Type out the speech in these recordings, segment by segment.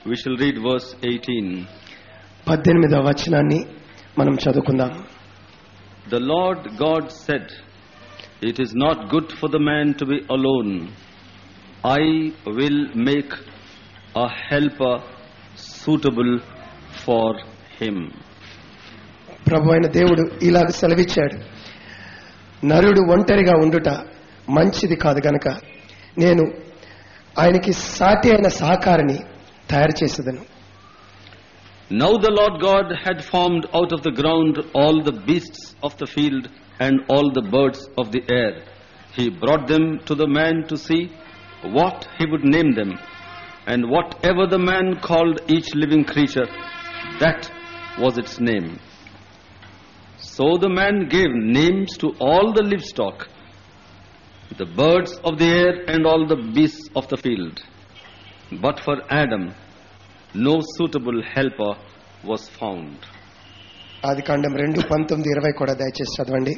We shall read verse 18. 18వ వచనాన్ని మనం చదువుకుందాం. The Lord God said, "It is not good for the man to be alone. I will make a helper suitable for him." ప్రభు అయిన దేవుడు ఇలాగ సెలవిచ్చాడు, నరుడు ఒంటరిగా ఉండుట మంచిది కాదు గనక నేను ఆయనకి సాటి అయిన సహకారిని తయారు చేసేదను. Now the Lord God had formed out of the ground all the beasts of the field and all the birds of the air. He brought them to the man to see what he would name them. And whatever the man called each living creature, that was its name. So the man gave names to all the livestock, the birds of the air and all the beasts of the field. But for Adam no suitable helper was found. ఆదికాండం 2:19-20 కూడా దయచేసి చదవండి.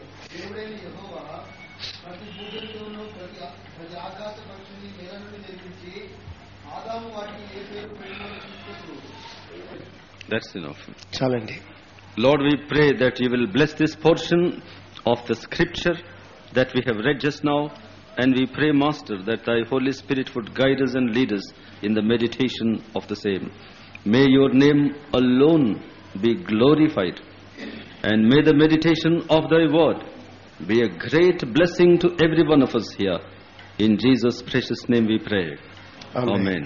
That's enough. చాలండి. Lord, we pray that you will bless this portion of the scripture that we have read just now, and we pray, Master, that thy Holy Spirit would guide us and lead us in the meditation of the same. May your name alone be glorified, and may the meditation of thy word be a great blessing to every one of us here. In Jesus' precious name we pray. Amen. Amen.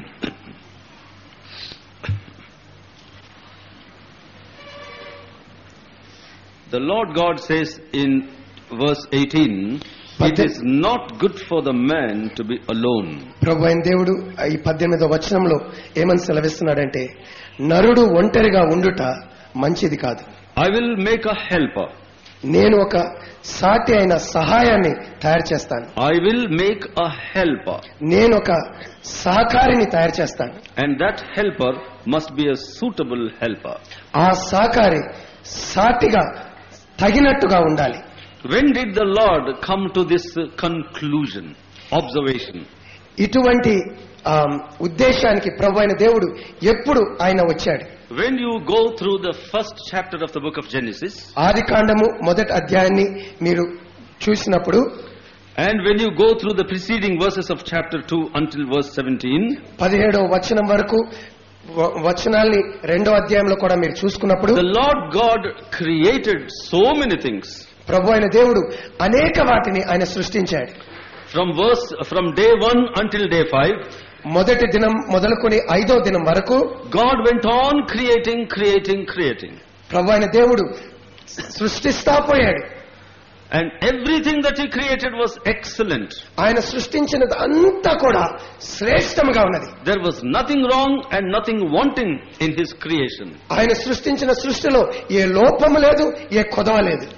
The Lord God says in verse 18, "It is not good for the man to be alone." ప్రభు అయిన దేవుడు ఈ 18వ వచనంలో ఏమని సెలవిస్తున్నాడంటే, నరుడు ఒంటరిగా ఉండుట మంచిది కాదు. I will make a helper. నేను ఒక సాటి అయిన సహాయాన్ని తయారు చేస్తాను. I will make a helper. నేను ఒక సహకారిని తయారు చేస్తాను. And that helper must be a suitable helper. ఆ సహకారి సాటిగా తగినట్టుగా ఉండాలి. When did the Lord come to this conclusion, observation? ఇటువంటి ఉద్దేశానికి ప్రభు అయిన దేవుడు ఎప్పుడు ఆయన వచ్చాడు? When you go through the first chapter of the book of Genesis, ఆదికాండము మొదటి అధ్యాయాన్ని మీరు చూసినప్పుడు, and when you go through the preceding verses of chapter 2 until verse 17, 17వ వచనం వరకు వచనాల్ని 2వ అధ్యాయంలో కూడా మీరు చూసుకున్నప్పుడు, the Lord God created so many things. ప్రభు అయిన దేవుడు అనేక వాటిని ఆయన సృష్టించాడు. From day 1 until day 5, మొదటి దినం మొదలుకొని 5వ దినం వరకు God went on creating. ప్రభు అయిన దేవుడు సృష్టిస్తా పోయాడు. And everything that he created was excellent. ఆయన సృష్టించినది అంతా కూడా శ్రేష్టంగా ఉన్నది. There was nothing wrong and nothing wanting in his creation. ఆయన సృష్టించిన సృష్టిలో ఏ లోపము లేదు, ఏ కొదవ లేదు.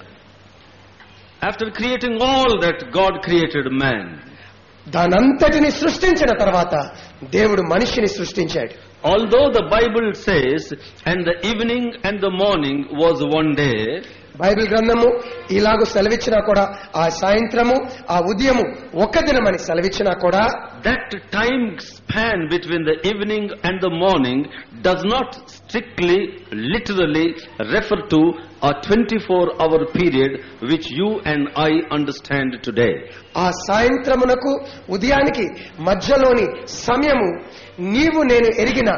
After creating all that, God created man. దానంతటిని సృష్టించిన తర్వాత దేవుడు మనిషిని సృష్టించాడు. Although the Bible says, "And the evening and the morning was one day," Bible గ్రంథము ఇలాగూ సెలవిచ్చినా కూడా ఆ సాయంత్రము ఆ ఉదయము ఒక దినమని సెలవిచ్చినా కూడా, that time span between the evening and the morning does not strictly, literally refer to a 24-hour period which you and I understand today. ఆ సాయంత్రమునకు ఉదయానికి మధ్యలోని సమయము నీవు నేను ఎరిగిన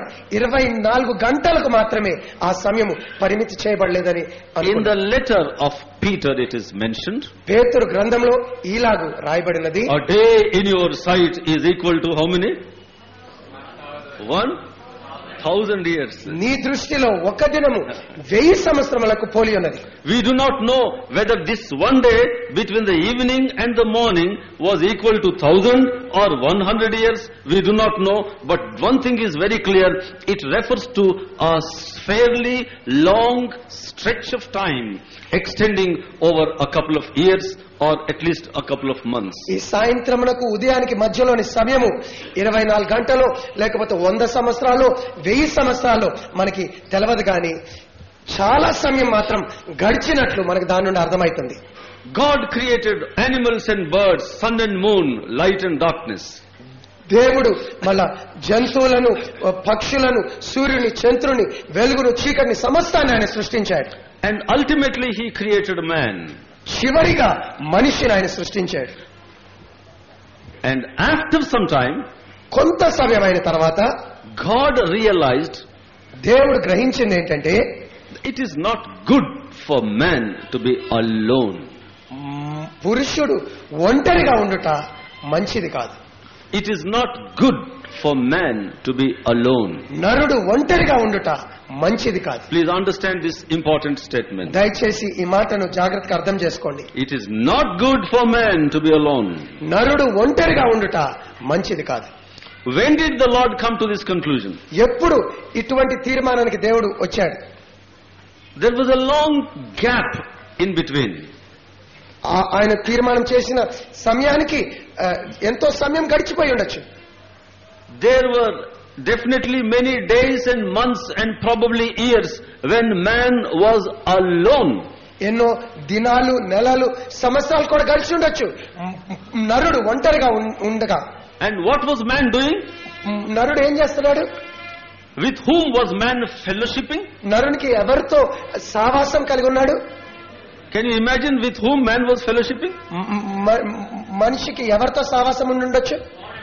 24 గంటలకు మాత్రమే ఆ సమయము పరిమితి చేయబడలేదని. In the letter of Peter it is mentioned, పేతురు గ్రంథంలో ఇలాగూ రాయబడినది, a day in your sight is equal to how many? 1,000 years. నీ దృష్టిలో ఒక దినము 1000 సంవత్సరములకు పోలి ఉన్నది. We do not know whether this one day between the evening and the morning was equal to 1000 or 100 years. We do not know, but one thing is very clear, it refers to a fairly long stretch of time extending over a couple of years or at least a couple of months. ఈ సాయంత్రమునకు ఉదయానికి మధ్యలోని సమయము 24 గంటలు లేకపోతే 100 సంవత్సరాలు 1000 సంవత్సరాలు మనకి తెలియదు, కానీ చాలా సమయం మాత్రం గడిచినట్లు మనకు దాని నుండి అర్థమవుతుంది. God created animals and birds, sun and moon, light and darkness. దేవుడు మళ్ళా జంతువులను, పక్షులను, సూర్యుని, చంద్రుని, వెలుగును, చీకటిని సమస్తాన్ని ఆయన సృష్టించాడు. And ultimately he created man. చివరిగా మనిషిని ఆయన సృష్టించాడు. And after some time, కొంత సమయం అయిన తర్వాత God realized దేవుడు గ్రహించింది ఏంటంటే, it is not good for man to be alone. పురుషుడు ఒంటరిగా ఉండుట మంచిది కాదు. It is not good for man to be alone. నరుడు ఒంటరిగా ఉండుట మంచిది కాదు. Please understand this important statement. దయచేసి ఈ మాటను జాగ్రత్తగా అర్థం చేసుకోండి. It is not good for man to be alone. నరుడు ఒంటరిగా ఉండుట మంచిది కాదు. When did the Lord come to this conclusion? ఎప్పుడు ఇటువంటి తీర్మానానికి దేవుడు వచ్చాడు? There was a long gap in between. ఆయన తీర్మానం చేసిన సమయానికి ఎంతో సమయం గడిచిపోయి ఉండొచ్చు. There were definitely many days and months and probably years when man was alone. ఎన్నో దినాలు, నెలలు, సంవత్సరాలు కూడా గడిచి ఉండొచ్చు నరుడు ఒంటరిగా ఉండగా. And what was man doing? నరుడు ఏం చేస్తున్నాడు? With whom was man fellowshipping? నరునికి ఎవరితో సావాసం కలిగి ఉన్నాడు? Can you imagine with whom man was fellowshipping? మనిషికి ఎవరితో సావాసం ఉండి ఉండొచ్చు?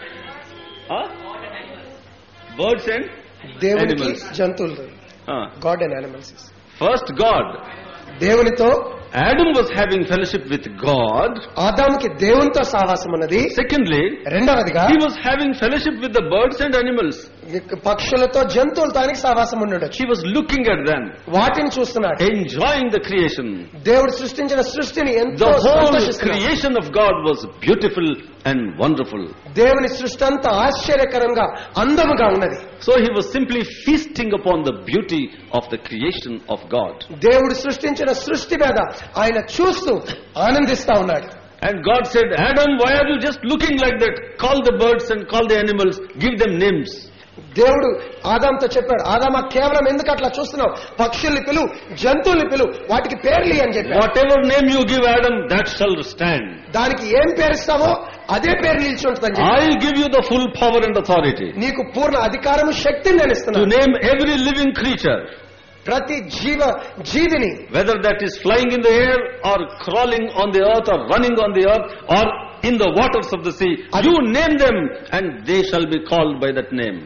Birds and దేవునికి, animals. జంతువులు. God and animals. First God. దేవునితో. Adam was having fellowship with God. ఆదాముకి దేవునితో సావాసం ఉన్నది. Secondly, రెండవదిగా he was having fellowship with the birds and animals. పక్షులతో, జంతువులతో ఆయనకి సావాసం ఉండొచ్చు. He was looking at them, వాటిని చూస్తున్నాడు, enjoying the creation. దేవుడు సృష్టించిన సృష్టిని ఎంతో The whole సంతోషిస్తున్నాడు. creation of God was beautiful and wonderful. దేవుని సృష్టి అంతా ఆశ్చర్యకరంగా, అందముగా ఉన్నది. So he was simply feasting upon the beauty of the creation of God. దేవుడు సృష్టించిన సృష్టి మీద ఆయన చూస్తూ ఆనందిస్తా ఉన్నాడు. And God said, Adam, why are you just looking like that? Call the birds and call the animals, give them names. దేవుడు ఆదాంతో చెప్పాడు, ఆదామా కేవలం ఎందుకు అట్లా చూస్తున్నావు? పక్షుల్ని పిలు, జంతువుల్ని పిలు, వాటికి పేర్లు అని చెప్పాడు. Whatever name you give Adam, that shall stand. దానికి ఏం పేరుస్తావో అదే పేరు నిలిచి ఉంటుందని. I'll give you the full power and authority నీకు పూర్ణ అధికారము, శక్తిని నేను to ఇస్తున్నాను. name every living creature, ప్రతి జీవిని, whether that is flying in the air or crawling on the earth or running on the earth or in the waters of the sea. You name them and they shall be called by that name.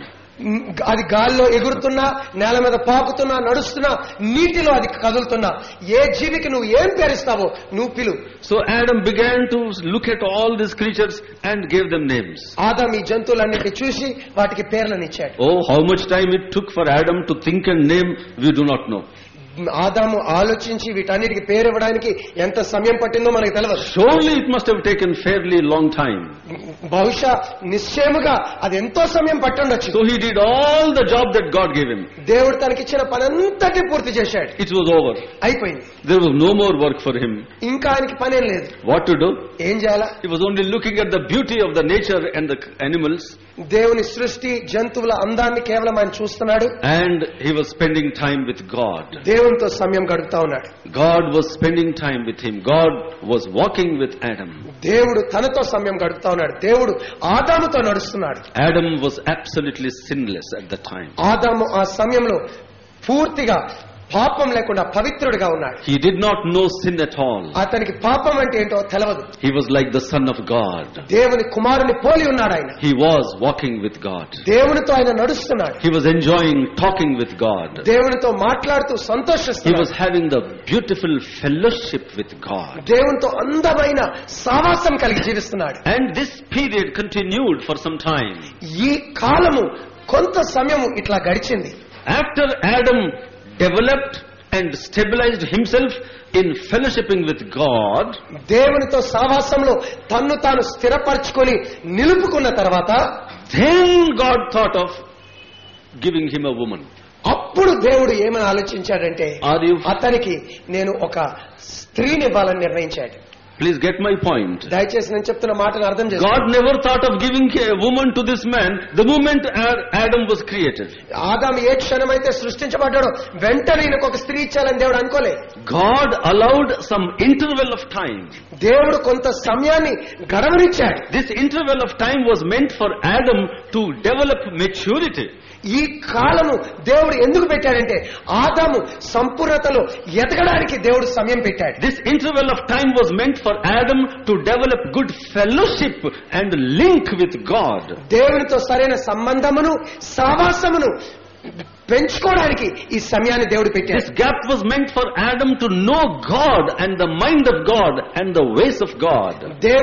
అది గాల్లో ఎగురుతున్నా, నేల మీద పాకుతున్నా, నడుస్తున్నా, నీటిలో అది కదులుతున్నా, ఏ జీవికి నువ్వు ఏం పేరుస్తావో నువ్వు పిలు. So Adam began to look at all these creatures and gave them names. ఆదాము ఈ జంతువులన్నిటిని చూసి వాటికి పేర్లను ఇచ్చాడు. Oh, how much time it took for Adam to think and name, we do not know. ఆదాము ఆలోచించి వీటన్నిటికి పేరు ఇవ్వడానికి ఎంత సమయం పట్టిందో మనకు తెలియదు. Surely it must have taken fairly long time. బహుశా నిశ్చయముగా అది ఎంతో సమయం పట్టుండొచ్చు. So he did all the job that God gave him. దేవుడు తనకిచ్చిన పనంతటి పూర్తి చేశాడు. It was over. అయిపోయింది. There was no more work for him. ఇంకా ఆయనకి పనేం లేదు. What to do? ఏం చేయాలా? He was only looking at the beauty of the nature and the animals. దేవుని సృష్టి, జంతువుల అందాన్ని కేవలం ఆయన చూస్తున్నాడు. And he was spending time with God. దేవునితో సమయం గడుపుతా ఉన్నాడు. God was spending time with him. God was walking with Adam. దేవుడు తనతో సమయం గడుపుతా ఉన్నాడు. దేవుడు ఆదాముతో నడుస్తున్నాడు. Adam was absolutely sinless at the time. ఆదాము ఆ సమయంలో పూర్తిగా పాపం లేకుండా పవిత్రుడిగా ఉన్నాడు. He did not know sin at all. అతనికి పాపం అంటే ఏంటో తెలియదు. He was like the Son of God. దేవుని కుమారుని పోలి ఉన్నాడు ఆయన. He was walking with God. దేవునితో ఆయన నడుస్తున్నాడు. He was enjoying talking with God. దేవునితో మాట్లాడుతూ He సంతోషిస్తున్నాడు. was having the beautiful fellowship with God. దేవునితో అందమైన సావాసం కలిగి జీవిస్తున్నాడు. And this period continued for some time. ఈ కాలము కొంత సమయము ఇట్లా గడిచింది. After Adam developed and stabilized himself in fellowshipping with God, దేవునితో సావాసంలో తన్ను తాను స్థిరపరచుకొని నిలుపుకున్న తర్వాత, then God thought of giving him a woman. అప్పుడు దేవుడు ఏమని ఆలోచించాడంటే, అతనికి నేను ఒక స్త్రీని ఇవ్వాలని నిర్ణయించాడు. Please get my point. దయచేసి నేను చెప్తున్న మాటను అర్థం చేసుకోండి. God never thought of giving a woman to this man the moment Adam was created. ఆదాము ఏ క్షణమైతే సృష్టించబడ్డాడో వెంటనే ఈయనకు ఒక స్త్రీ ఇచ్చాలని దేవుడు అనుకోలే. God allowed some interval of time. దేవుడు కొంత సమయాన్ని గడవనిచ్చాడు. This interval of time was meant for Adam to develop maturity. ఈ కాలము దేవుడు ఎందుకు పెట్టాడంటే ఆదాము సంపూర్ణతలో ఎదగడానికి దేవుడు సమయం పెట్టాడు. This interval of time was meant for Adam to develop good fellowship and link with God. దేవునితో సరైన సంబంధమును సహవాసమును పెంచుకోవడానికి ఈ సమయాన్ని దేవుడు పెట్టాడు. This gap was meant for Adam to know God and the mind of God and the ways of God.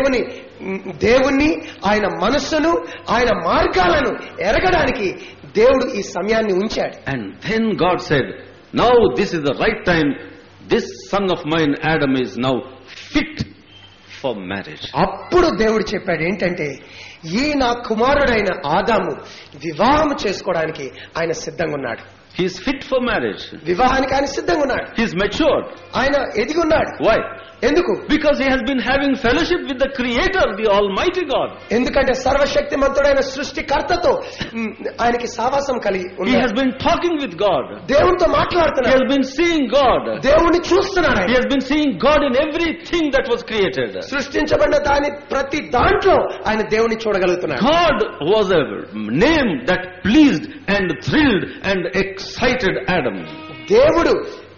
దేవుణ్ణి ఆయన మనస్సును ఆయన మార్గాలను ఎరగడానికి దేవుడు ఈ సమయాన్ని ఉంచాడు. And then God said, now this is the right time. This son of mine Adam is now fit for marriage. అప్పుడు దేవుడు చెప్పాడు ఏంటంటే ఈ నా కుమారుడైన ఆదాము వివాహం చేసుకోవడానికి ఆయన సిద్ధంగా ఉన్నాడు. He is fit for marriage. వివాహానికి ఆయన సిద్ధంగా ఉన్నాడు. He is matured. ఆయన ఎదిగి ఉన్నాడు. Why? ఎందుకు? Because he has been having fellowship with the Creator, the Almighty God. ఎందుకంటే సర్వశక్తిమంతుడైన సృష్టికర్తతో ఆయనకి సహవాసం కలిగి He ఉన్నాడు. has been talking with God. దేవునితో He మాట్లాడుతున్నాడు. has been seeing God. దేవుణ్ణి చూస్తున్నాడు. He has been seeing God in everything that was created. సృష్టించబడిన దాని ప్రతి దాంట్లో ఆయన దేవుని చూడగలుగుతున్నాడు. God was a name that pleased and thrilled and excited Adam. దేవుడు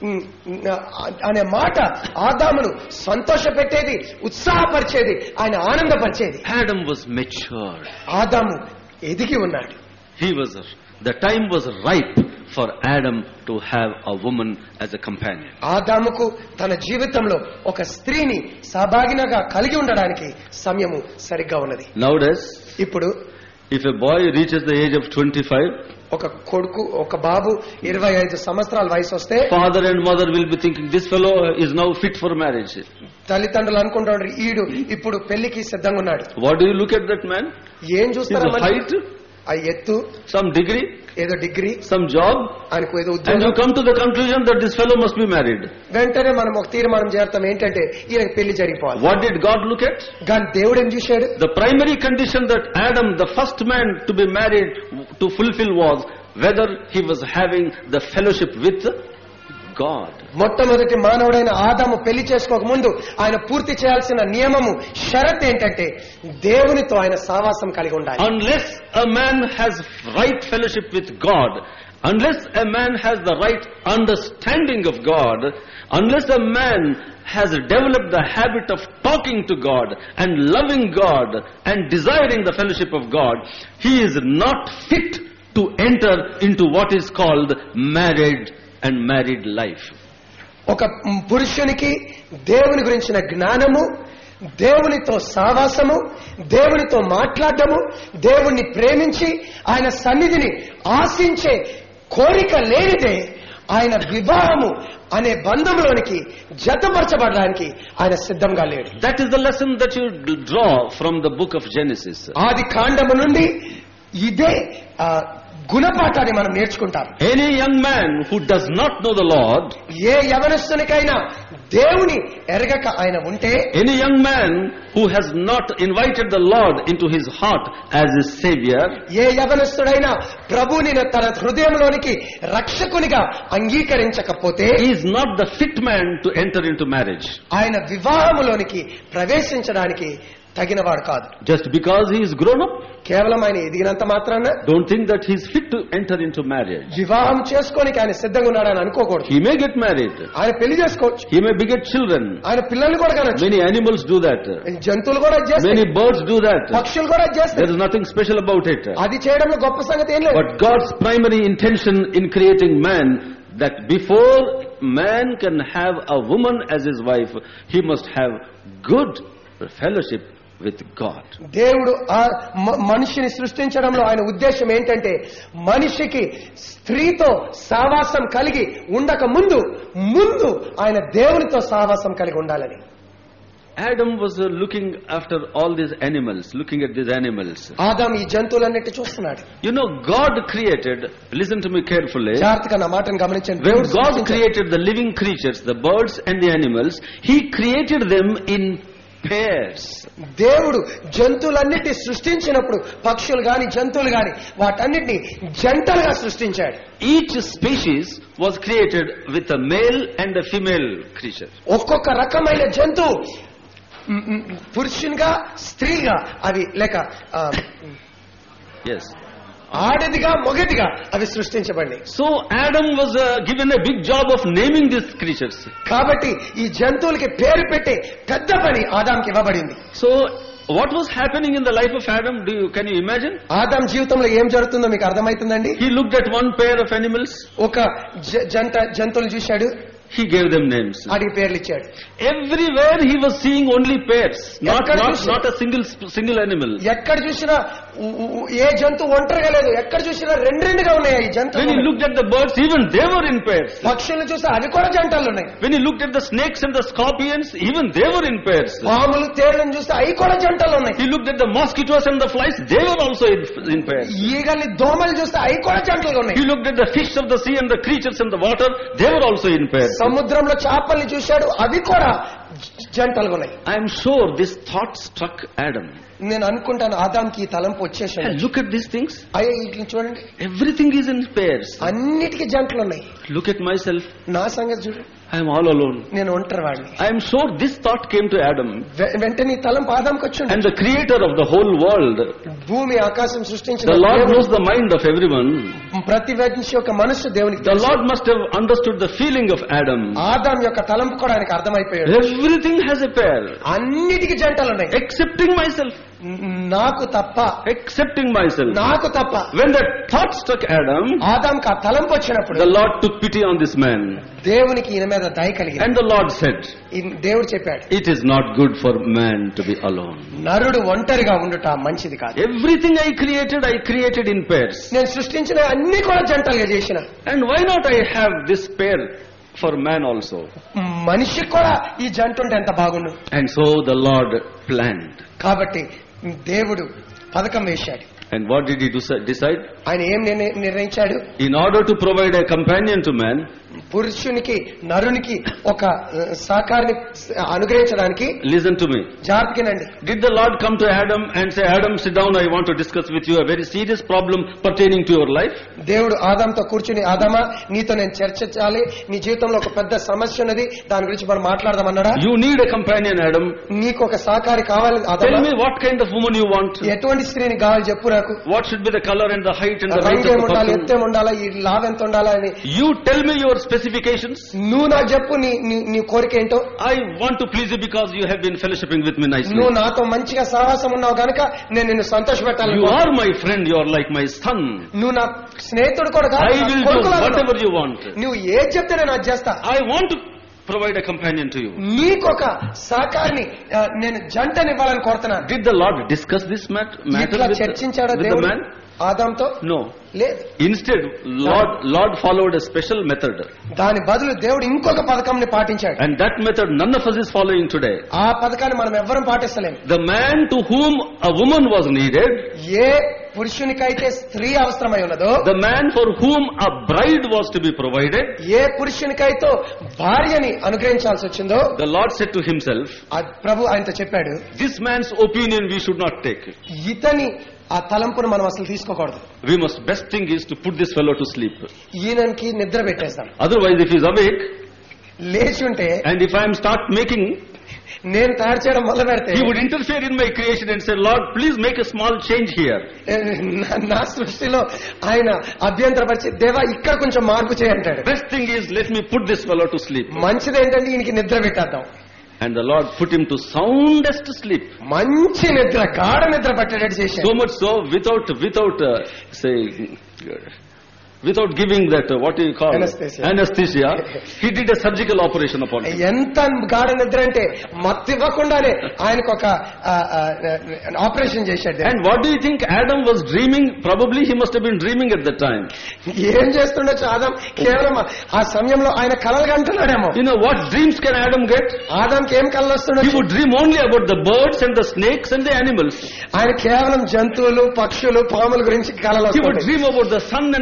అనే మాట ఆదామును సంతోష పెట్టేది, ఉత్సాహపరిచేది, ఆయన ఆనందపరిచేది. Adam was matured. ఆదాము ఎదిగి ఉన్నాడు. The time was ripe for Adam to have a woman as a companion. ఆదాముకు తన జీవితంలో ఒక స్త్రీని సహభాగినిగా కలిగి ఉండడానికి సమయము సరిగ్గా ఉన్నది. Nowadays, ఇప్పుడు if a boy reaches the age of 25, ఒక కొడుకు ఒక బాబు 25 సంవత్సరాల వయసు వస్తే father and mother will be thinking this fellow is now fit for marriage. తల్లిదండ్రులు అనుకుంటారు ఈడు ఇప్పుడు పెళ్లికి సిద్ధంగా ఉన్నాడు. What do you look at that man? ఏం చూస్తారా? His height, ఆ ఎత్తు, some degree, ఏదో డిగ్రీ, some job, ఆయనకు ఏదో and you ఉద్యోగం. come to the conclusion that this fellow must be married. వెంటనే మనం ఒక తీర్మానం చేస్తాం ఏంటంటే ఈయనకి పెళ్లి జరిగిపోవాలి. What did God look at? కానీ దేవుడు ఏం చూశాడు? The primary condition that Adam, the first man to be married, to fulfill was whether he was having the fellowship with God. మొట్టమొదటి మానవుడైన ఆదాము పెళ్లి చేసుకోక ముందు ఆయన పూర్తి చేయాల్సిన నియమము షరత్ ఏంటంటే దేవునితో ఆయన సహవాసం కలిగి ఉండాలి. Unless a man has right fellowship with God, unless a man has the right understanding of God, unless a man has developed the habit of talking to God and loving God and desiring the fellowship of God, he is not fit to enter into what is called marriage and married life. ఒక పురుషునికి దేవుని గురించిన జ్ఞానము, దేవునితో సహవాసము, దేవునితో మాట్లాడటము, దేవుణ్ణి ప్రేమించి ఆయన సన్నిధిని ఆశించే కోరిక లేనిదే ఆయన వివాహము అనే బంధంలోనికి జతపరచబడడానికి ఆయన సిద్ధంగా లేడు. That is the lesson that you draw from the book of Genesis. ఆది కాండము నుండి ఇదే గుణపాఠాన్ని మనం నేర్చుకుంటాం. Any young man who does not know the Lord, ఏ యవనస్తునికైనా దేవుని ఎరగక ఆయన ఉంటే, any young man who has not invited the Lord into his heart as his savior, ఏ యవనస్తుడైనా ప్రభువుని తన హృదయంలోనికి రక్షకునిగా అంగీకరించకపోతే, he is not the fit man to enter into marriage. ఆయన వివాహములోనికి ప్రవేశించడానికి తగినవాడు కాదు. Just because he is grown up, కేవలం ఆయన ఎదిగినంత మాత్రాన don't think that he is fit to enter into marriage. వివాహం చేసుకోనికి ఆయన సిద్ధంగా ఉన్నాడని అనుకోకూడదు. He may get married, ఆయన పెళ్లి చేసుకోవచ్చు, he may beget children, ఆయన పిల్లల్ని కూడా కనొచ్చు, many animals do that, జంతువులు కూడా చేస్తాయి, many birds do that, పక్షులు కూడా చేస్తాయి. there is nothing special about it. అది చేయడంలో గొప్ప సంగతి ఏం లేదు. But God's primary intention in creating man, that before man can have a woman as his wife, he must have good fellowship with God. దేవుడు మనిషిని సృష్టించడంలో ఆయన ఉద్దేశం ఏంటంటే మనిషికి స్త్రీతో సహవాసం కలిగి ఉండక ముందు ఆయన దేవునితో సహవాసం కలిగి ఉండాలని. Adam was looking after all these animals, looking at these animals. ఆదాము ఈ జంతువులన్నిటి చూస్తున్నాడు. You know, God created, listen to me carefully, జాగ్రత్తగా నా మాటను గమనించండి. when God created the living creatures, the birds and the animals, He created them in pairs. దేవుడు జంతువులన్నిటి సృష్టించినప్పుడు పక్షులు గాని జంతువులు గాని వాటన్నిటిని జంటలుగా సృష్టించాడు. Each species was created with a male and a female creature. ఒక్కొక్క రకమైన జంతువు పురుషునిగా స్త్రీగా అవి లేక Yes. ఆడదిగా మొగదిగా అవి సృష్టించబడినాయి. So Adam was given a big job of naming these creatures. కాబట్టి ఈ జంతువులకి పేరు పెట్టే పెద్ద పని ఆదాంకి ఇవ్వబడింది. So what was happening in the life of Adam? Can you imagine? Adam జీవితంలో ఏం జరుగుతుందో మీకు అర్థమవుతుందండి? He looked at one pair of animals. ఒక జంట జంతువులు చూశాడు. He gave them names. వాటికి పేర్లు ఇచ్చాడు. Everywhere he was seeing only pairs, not a single animal. ఎక్కడ చూసినా ఏ జంతువు ఒంటరిగా లేదు. ఎక్కడ చూసినా రెండుగా ఉన్నాయి ఈ జంతువులు. When he looked at the birds, even they were in pairs. పక్షులను చూస్తే అవి కూడా జంటలు ఉన్నాయి. When he looked at the snakes and the scorpions, even they were in pairs. పాములు తేళ్లను చూస్తే అవి కూడా జంటలు ఉన్నాయి. He looked at the mosquitoes and the flies, they were also in pairs. ఈగల్ని దోమలు చూస్తే అవి కూడా జంటలుగా ఉన్నాయి. He looked at the fish of the sea and the creatures in the water, they were also in pairs. సముద్రంలో చేపల్ని చూశాడు, అవి కూడా జంటలుగా ఉన్నాయి. I am sure this thought struck Adam. నేను అనుకుంటాను ఆదాంకి ఈ తలంపు వచ్చేసాడు. And look at these things. అయ్యో ఇట్లా చూడండి, Everything is in pairs. అన్నిటికీ జంటలు ఉన్నాయి. Look at myself. నా సంగతి చూడండి, I am all alone. నేను ఒంటరి వాడిని. I am sure this thought came to Adam. వెంటనే ఈ తలంపు ఆదాంకి వచ్చింది. And the creator of the whole world, భూమి ఆకాశం సృష్టించిన the Lord knows the mind of everyone. ప్రతి మనిషి యొక్క మనస్సు దేవునికి The Lord must have understood the feeling of Adam. Adam యొక్క తలంపు కూడా ఆయనకు అర్థమైపోయాడు. Everything has a pair. అన్నిటికీ జంటలు ఉన్నాయి. Excepting myself. నాకు తప్ప. Excepting myself. నాకు తప్ప. When that thought struck Adam, ఆదాంకి ఆ తలంపు వచ్చినప్పుడు the Lord took pity on this man. దేవునికి ఈయన మీద దయ కలిగింది. And the Lord said, దేవుడు చెప్పాడు, it is not good for man to be alone. నరుడు ఒంటరిగా ఉండుట మంచిది కాదు. Everything I created in pairs. నేను సృష్టించిన అన్ని కూడా జంటలుగా చేసిన. And why not I have this pair for man also? మనిషికి కూడా ఈ జంట ఉంటే ఎంత బాగుండు. And so the Lord planned. కాబట్టి దేవుడు పథకం వేశాడు. And what did he decide? ఆయన ఏం నిర్ణయించాడు? In order to provide a companion to man, పురుషునికి నరునికి ఒక సహకారిని అనుగ్రహించడానికి, listen to me, జాగ్రత్తగానండి. Did the Lord come to Adam and say, Adam, sit down, I want to discuss with you a very serious problem pertaining to your life? దేవుడు ఆదాంతో కూర్చుని, ఆదామా నీతో నేను చర్చించాలి, నీ జీవితంలో ఒక పెద్ద సమస్య ఉన్నది, దాని గురించి మనం మాట్లాడదాం అన్నాడా? You need a companion, Adam. నీకు ఒక సహకారి కావాలి ఆదామా. Tell me what kind of woman you want. ఎటువంటి స్త్రీని కావాలి చెప్పు నాకు. What should be the color and the height and the weight రంగు of the ఉండాలి, person? ఎత్తేం ఉండాలా, ఈ లావ్ ఎంత ఉండాలా అని. You tell me your specifications. నువ్వు నాకు చెప్పు నీ కోరిక ఏంటో. I want to please you because you have been fellowshipping with me nicely. నువ్వు నాతో మంచిగా సహవాసం ఉన్నావు కనుక నేను నిన్ను సంతోషపెట్టాలి. You are my friend, you are like my son. నువ్వు నా స్నేహితుడు కూడా కాదు, I will do whatever you want. నువ్వు ఏది చెప్తే నేను అది చేస్తా. I want to provide a companion to you. నీకొక సహకారిని నేను జంటనివ్వాలని కోరుతున్నాను. Did the Lord discuss this matter చర్చించాడా with the దేవుడు man? ఆదాంతో? No. లేదు. Instead, Lord followed a special method. దాని బదులు దేవుడు ఇంకొక పథకంని పాటించాడు. And that method none of us is following today. ఆ పథకాన్ని మనం ఎవ్వరం పాటిస్తలేం. The man to whom a woman was needed, ఏ పురుషునికైతే స్త్రీ అవసరమై ఉన్నదో, the man for whom a bride was to be provided, ఏ పురుషునికైతే భార్యని అనుగ్రహించాల్సి వచ్చిందో, the Lord said to himself, ప్రభు ఆయనతో చెప్పాడు, this man's opinion we should not take. ఇతని ఆ తలంపును మనం అసలు తీసుకోకూడదు. We must, best thing is to put this fellow to sleep. ఈయనకి నిద్ర పెట్టేస్తాం. Otherwise, if he is awake, లేచి ఉంటే, and if I am start making, నేను తయారు చేయడం మొదలు పెడితే, he would interfere in my creation and say, Lord, please make a small change here. నా సృష్టిలో ఆయన అభ్యంతరపరిచి, దేవా ఇక్కడ కొంచెం మార్పు చేయంటాడు. Best thing is, let me put this fellow to sleep. మంచిది ఏంటంటే ఈయనకి నిద్ర పెట్టేద్దాం. And the Lord put him to soundest sleep. మంచి నిద్ర, గాఢ నిద్ర పట్టేటట్టు చేశాడు. So much so, without giving that, what do you call anesthesia, he did a surgical operation upon him. ఎంత గాఢ నిద్ర అంటే మత్తు ఇవ్వకుండానే ఆయనకు ఒక ఆపరేషన్ చేశాడు. And what do you think Adam was dreaming? Probably he must have been dreaming at that time. ఏం చేస్తుండొచ్చు ఆదాం? కేవలం ఆ సమయంలో ఆయన కలలు కంటున్నాడేమో. You know what dreams can Adam get? ఆదాంకి ఏం కలలు వస్తుండొచ్చు? He would dream only about the birds and the snakes and the animals. ఆయన కేవలం జంతువులు, పక్షులు, పాముల గురించి కలలు వస్తాయి. He would dream about the sun and the stars.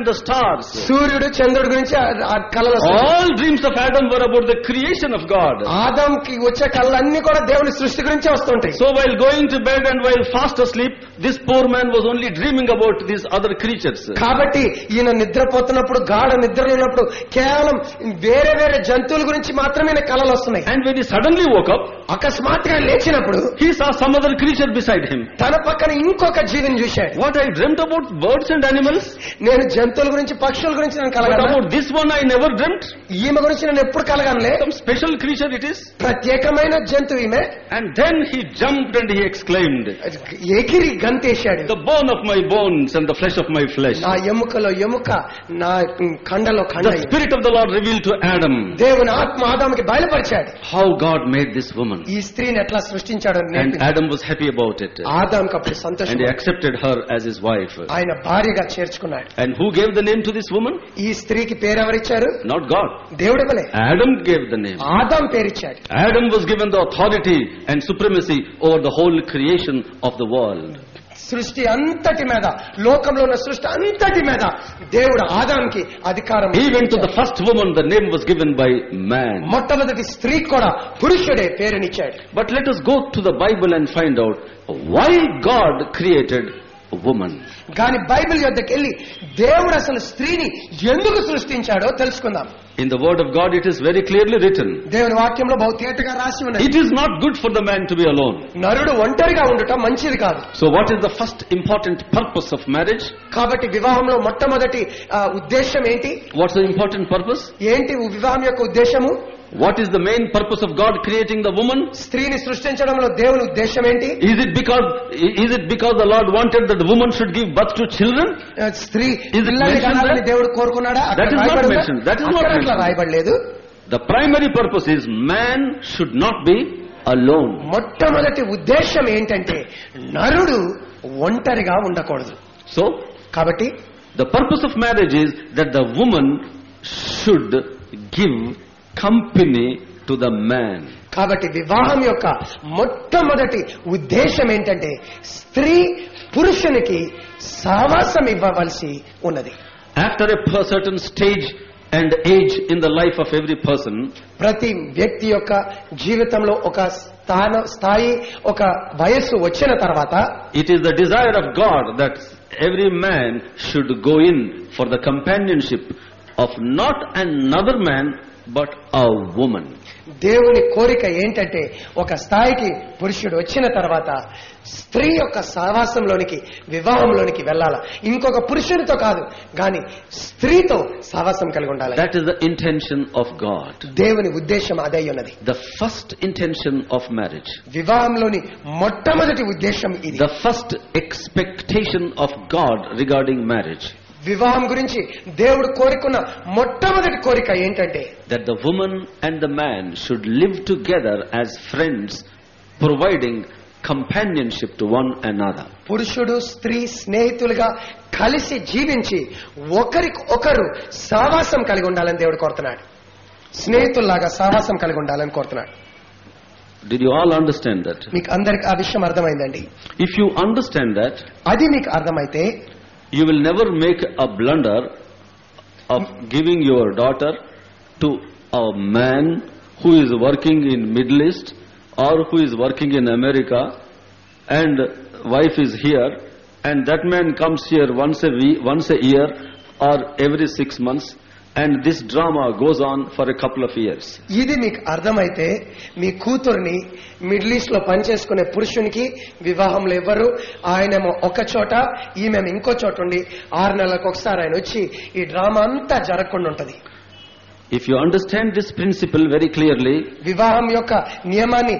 stars. సూర్యుడు చంద్రుడి గురించి ఆ కళలు వస్తాయి. All dreams of Adam were about the creation of God. ఆదాంకి వచ్చే కళలన్నీ కూడా దేవుని సృష్టి గురించే వస్తుంటాయి. So while going to bed and while fast asleep, this poor man was only dreaming about these other creatures. కాబట్టి ఈయన నిద్రపోతున్నప్పుడు గాఢ నిద్రలో ఉన్నప్పుడు కేవలం వేరే వేరే జంతువుల గురించి మాత్రమే కళలు వస్తున్నాయి. And when he suddenly woke up, అకస్మాత్తుగా లేచినప్పుడు he saw some other creature beside him. తన పక్కన ఇంకొక జీవిని చూశాడు. What I dreamt about birds and animals, నేను జంతువుల గురించి పక్షుల గురించి నేను but కలగను. about this one I never dreamt. ఈమె గురించి నేను ఎప్పుడు కలగనులే. Some special creature it is. ప్రత్యేకమైన జంతువు ఈమె. And then he jumped and he exclaimed, ఎగిరి గంతేశాడు. the bone of my bones and the flesh of my flesh. నా ఎముకలో ఎముక, నా కండలో కండ. The Spirit of the Lord revealed to Adam దేవుని ఆత్మ ఆదాముకి బయలుపరిచాడు. how God made this woman. ఈ స్త్రీని ఎట్లా సృష్టించాడో And Adam was happy about it. ఆదాముకి అప్పుడు And సంతోషం. he accepted her as his wife. ఆయన భార్యగా చేర్చుకున్నాడు. And who gave the name to this woman? ఈ స్త్రీకి పేరు ఎవరిచ్చారు? Not God. దేవుడు ఇవ్వలే. Adam gave the name. Adam పేరిచ్చాడు. Adam was given the authority and supremacy over the whole creation of the world. సృష్టి అంతటి మీద, లోకంలో ఉన్న సృష్టి అంతటి మీద దేవుడు ఆదాంకి అధికారం. Even to the first woman the name was given by man. మొట్టమొదటి స్త్రీకి కూడా పురుషుడే పేరునిచ్చాడు. But let us go to the Bible and find out why God created a woman. కానీ బైబిల్ యొద్దకు వెళ్ళి దేవుడు అసలు స్త్రీని ఎందుకు సృష్టించాడో తెలుసుకుందాం. In the word of God it is very clearly written. దేవుని వాక్యంలో బహుతేటగా రాసి ఉన్నది. It is not good for the man to be alone. నరుడు ఒంటరిగా ఉండటం మంచిది కాదు. So what is the first important purpose of marriage? కాబట్టి వివాహంలో మొట్టమొదటి ఉద్దేశం ఏంటి? What's the important purpose? ఏంటి వివాహం యొక్క ఉద్దేశము? What is the main purpose of God creating the woman? స్త్రీని సృష్టించడంలో దేవుని ఉద్దేశం ఏంటి? Is it because the Lord wanted that the woman should give birth to children? స్త్రీ Is it పిల్లల్ని mentioned కనాలని there? దేవుడు కోరుకున్నాడా? That is not mentioned. That is not అట్లా mentioned. రాయబడలేదు. The primary purpose is man should not be alone. మొట్టమొదటి ఉద్దేశం ఏంటంటే నరుడు ఒంటరిగా ఉండకూడదు. So కాబట్టి the purpose of marriage is that the woman should give company to the man. కాబట్టి వివాహం యొక్క మొట్టమొదటి ఉద్దేశం ఏంటంటే స్త్రీ పురుషునికి సహవాసం ఇవ్వవలసి ఉన్నది. After a certain stage and age in the life of every person, ప్రతి వ్యక్తి యొక్క జీవితంలో ఒక స్థాయి, ఒక వయస్సు వచ్చిన తర్వాత it is the desire of God that every man should go in for the companionship of not another man but a woman. దేవుని కోరిక ఏంటంటే ఒక స్థాయికి పురుషుడు వచ్చిన తర్వాత స్త్రీ యొక్క సహవాసంలోనికి, వివాహంలోనికి వెళ్ళాల. ఇంకొక పురుషునితో కాదు కానీ స్త్రీతో సహవాసం కలిగి ఉండాలి. That is the intention of God. దేవుని ఉద్దేశం అదే ఉన్నది. The first intention of marriage. వివాహంలోని మొట్టమొదటి ఉద్దేశం ఇది. The first expectation of God regarding marriage. వివాహం గురించి దేవుడు కోరుకున్న మొట్టమొదటి కోరిక ఏంటంటే that the woman and the man should live together as friends, providing companionship to one another. పురుషుడు స్త్రీ స్నేహితులుగా కలిసి జీవించి ఒకరికి ఒకరు సహవాసం కలిగి ఉండాలని దేవుడు కోరుతున్నాడు. స్నేహితుల్లాగా సహవాసం కలిగి ఉండాలని కోరుతున్నాడు. Did you all understand that? మీకు అందరికి ఆ విషయం అర్థమైందండి? If you understand that, అది మీకు అర్థమైతే you will never make a blunder of giving your daughter to a man who is working in Middle East or who is working in America and wife is here and that man comes here once a year or every 6 months and this drama goes on for a couple of years. ఇది మీకు అర్థమైతే మీ కూతుర్ని middle east లో పనిచేసుకునే పురుషునికి వివాహంలో ఇవ్వరు. ఆయనేమో ఒక చోట, ఈమె ఇంకో చోట ఉండి 6 నెలలకు ఒకసారి ఆయన వచ్చి ఈ డ్రామా అంతా జరగకుండా ఉంటది. If you understand this principle very clearly, వివాహం యొక్క నియమాన్ని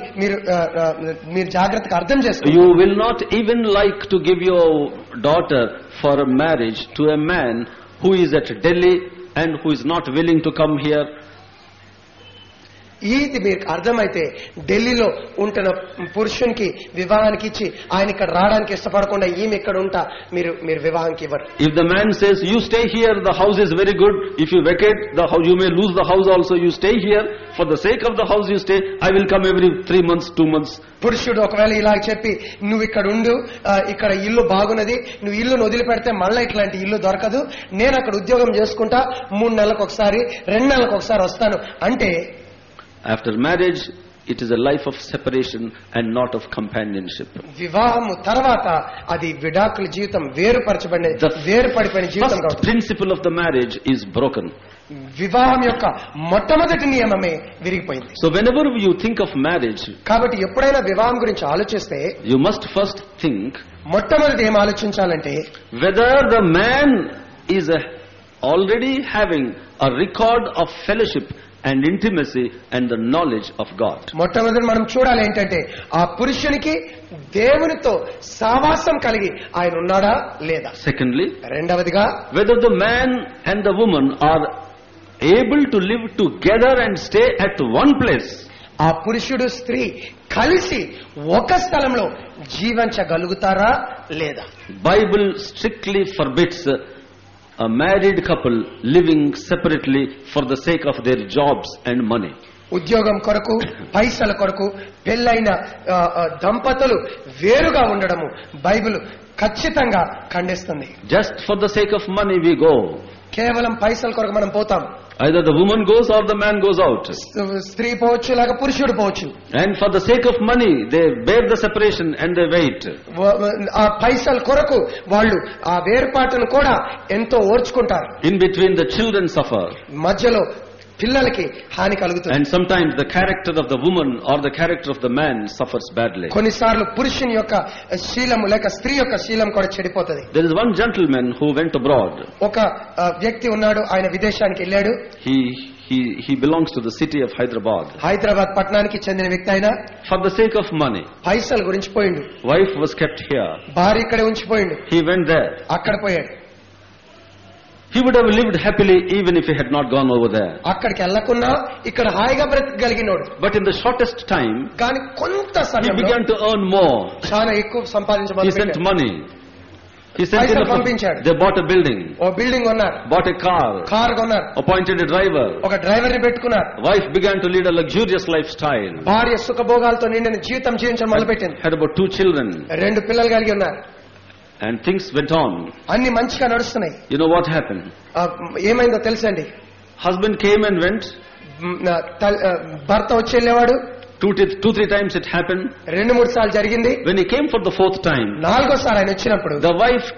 మీరు జాగ్రత్తగా అర్థం చేసుకోండి. You will not even like to give your daughter for a marriage to a man who is at Delhi and who is not willing to come here. ఇది మీకు అర్థమైతే ఢిల్లీలో ఉంటున్న పురుషునికి వివాహానికి ఇచ్చి ఆయన ఇక్కడ రావడానికి ఇష్టపడకుండా ఈమె ఇక్కడ ఉంటా మీరు వివాహానికి ఇవ్వరు. If the man says, you stay here, the house is very good. If you vacate the house, you may lose the house also. You stay here. For the sake of the house you stay. I will come every 3 months, 2 months. పురుషుడు ఒకవేళ ఇలా చెప్పి నువ్వు ఇక్కడ ఉండు, ఇక్కడ ఇల్లు బాగున్నది, నువ్వు ఇల్లును వదిలిపెడితే మళ్ళీ ఇట్లాంటి ఇల్లు దొరకదు, నేను అక్కడ ఉద్యోగం చేసుకుంటా 3 నెలలకు ఒకసారి 2 నెలలకు ఒకసారి వస్తాను అంటే, after marriage it is a life of separation and not of companionship. వివాహము తర్వాత అది విడాకుల జీవితం, వేరుపడిపోయిన జీవితం. The principle of the marriage is broken. వివాహం యొక్క మొట్టమొదటి నియమమే విరిగిపోయింది. So whenever you think of marriage, కాబట్టి ఎప్పుడైనా వివాహం గురించి ఆలోచిస్తే you must first think మొట్టమొదటి ఏం ఆలోచించాలంటే, whether the man is already having a record of fellowship and intimacy and the knowledge of God. మొట్టమొదటి మనం చూడాలి ఏంటంటే ఆ పురుషునికి దేవునితో సావాసం కలిగి ఆయన ఉన్నాడా లేదా. Secondly, రెండవదిగా whether the man and the woman are able to live together and stay at one place. ఆ పురుషుడు స్త్రీ కలిసి ఒక స్థలంలో జీవించగలుగుతారా లేదా. Bible strictly forbids a married couple living separately for the sake of their jobs and money. ఉద్యోగం కొరకు పైసల కొరకు పెళ్ళైన దంపతులు వేరుగా ఉండడము బైబిల్ ఖచ్చితంగా ఖండిస్తుంది. Just for the sake of money we go. కేవలం పైసల కొరకు మనం పోతాం. Either the woman goes or the man goes out. స్త్రీ పోవచ్చు లేక పురుషుడు పోవచ్చు. And for the sake of money they bear the separation and they wait. ఆ పైసల కొరకు వాళ్ళు ఆ వేర్పాటును కూడా ఎంతో ఓర్చుకుంటారు. In between the children suffer. మధ్యలో పిల్లలకి హాని కలుగుతుంది. And sometimes the character of the woman or the character of the man suffers badly. కొన్నిసార్లు పురుషుని యొక్క శీలము లేక స్త్రీ యొక్క శీలం కూడా చెడిపోతుంది. There is one gentleman who went abroad. ఒక వ్యక్తి ఉన్నాడు, ఆయన విదేశానికి వెళ్ళాడు. He belongs to the city of Hyderabad. Hyderabad పట్టణానికి చెందిన వ్యక్తి అయినా For the sake of money, పైసల గురించి పోయిండు. wife was kept here. భార్య ఇక్కడే ఉంచిపోయిండు. He went there. అక్కడ పోయాడు. He would have lived happily even if he had not gone over there. అక్కడికి వెళ్ళకున్నా ఇక్కడ హాయిగా బ్రతకగలిగినోడు. But in the shortest time, కానీ కొంత he సమయంలో began to earn more. చాలా ఎక్కువ He సంపాదించబోతున్నాడు. sent money. He sent పైసలు enough. పంపించాడు. They bought a building, ఓ బిల్డింగ్ కొన్నారు, bought a car, కార్ కొన్నారు, appointed a driver. ఒక డ్రైవర్ ని పెట్టుకున్నారు. Wife began to lead a luxurious lifestyle. భార్య సుఖభోగాలతో నిండిన జీవితం జీవించడం మొదలుపెట్టింది. Had about 2 children. 2 పిల్లలు కలిగి ఉన్నారు. And things went on. అన్ని మంచిగా నడుస్తున్నాయి. You know what happened? ఏమైందో తెలుసండి. Husband came and went. భర్త వచ్చి వెళ్ళేవాడు. 2-3 times it happened. 2-3 సార్లు జరిగింది. When he came for the 4th time, 4వ సారి ఆయన వచ్చినప్పుడు the wife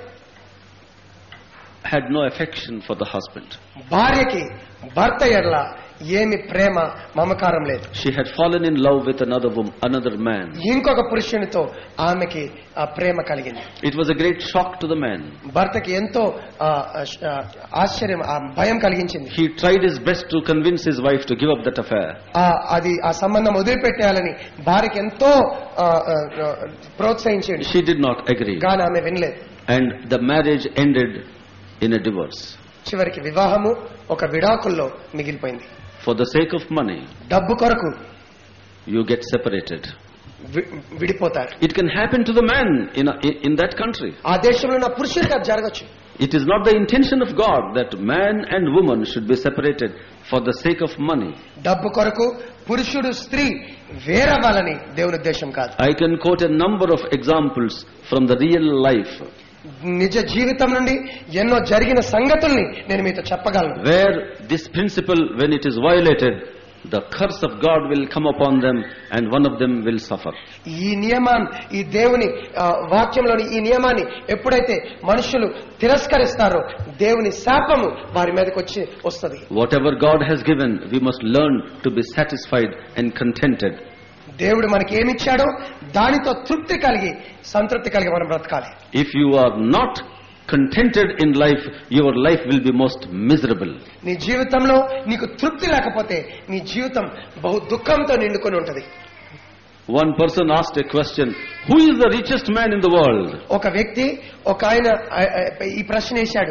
had no affection for the husband. భార్యకి భర్త ఎడల ఏమి ప్రేమ మమకారం లేదు. She had fallen in love with another man. ఇంకొక పురుషునితో ఆమెకి ప్రేమ కలిగింది. It was a great shock to the man. భర్తకి ఎంతో ఆశ్చర్యం, భయం కలిగించింది. He tried his best to convince his wife to give up that affair. అది ఆ సంబంధం వదిలిపెట్టేయాలని భార్యకి ఎంతో ప్రోత్సహించింది. She did not agree. కానీ ఆమె వినలేదు. And the marriage ended in a divorce. చివరికి వివాహము ఒక విడాకుల్లో మిగిలిపోయింది. For the sake of money, డబ్బు కొరకు you get separated. విడిపోతారు. It can happen to the man in that country. ఆ దేశంలో ఉన్న పురుషుడికి అది జరగచ్చు. It is not the intention of God that man and woman should be separated for the sake of money. డబ్బు కొరకు పురుషుడు స్త్రీ వేరవ్వాలని దేవుని ఉద్దేశం కాదు. I can quote a number of examples from the real life. నిజ జీవితం నుండి ఎన్నో జరిగిన సంగతుల్ని నేను మీతో చెప్పగలను. Where this principle, when it is violated, the curse of God will come upon them and one of them will suffer. ఈ నియమాన్ని, ఈ దేవుని వాక్యంలోని ఈ నియమాన్ని ఎప్పుడైతే మనుషులు తిరస్కరిస్తారో దేవుని శాపము వారి మీదకి వచ్చి వస్తది. Whatever God has given, we must learn to be satisfied and contented. దేవుడు మనకి ఏమిచ్చాడో దానితో తృప్తి కలిగి సంతృప్తి కలిగి మనం బ్రతకాలి. If you are not contented in life, your life will be most miserable. నీ జీవితంలో నీకు తృప్తి లేకపోతే నీ జీవితం బహు దుఃఖంతో నిండుకొని ఉంటది. One person asked a question, who is the richest man in the world? ఒక వ్యక్తి ఆయన ఈ ప్రశ్న వేశాడు,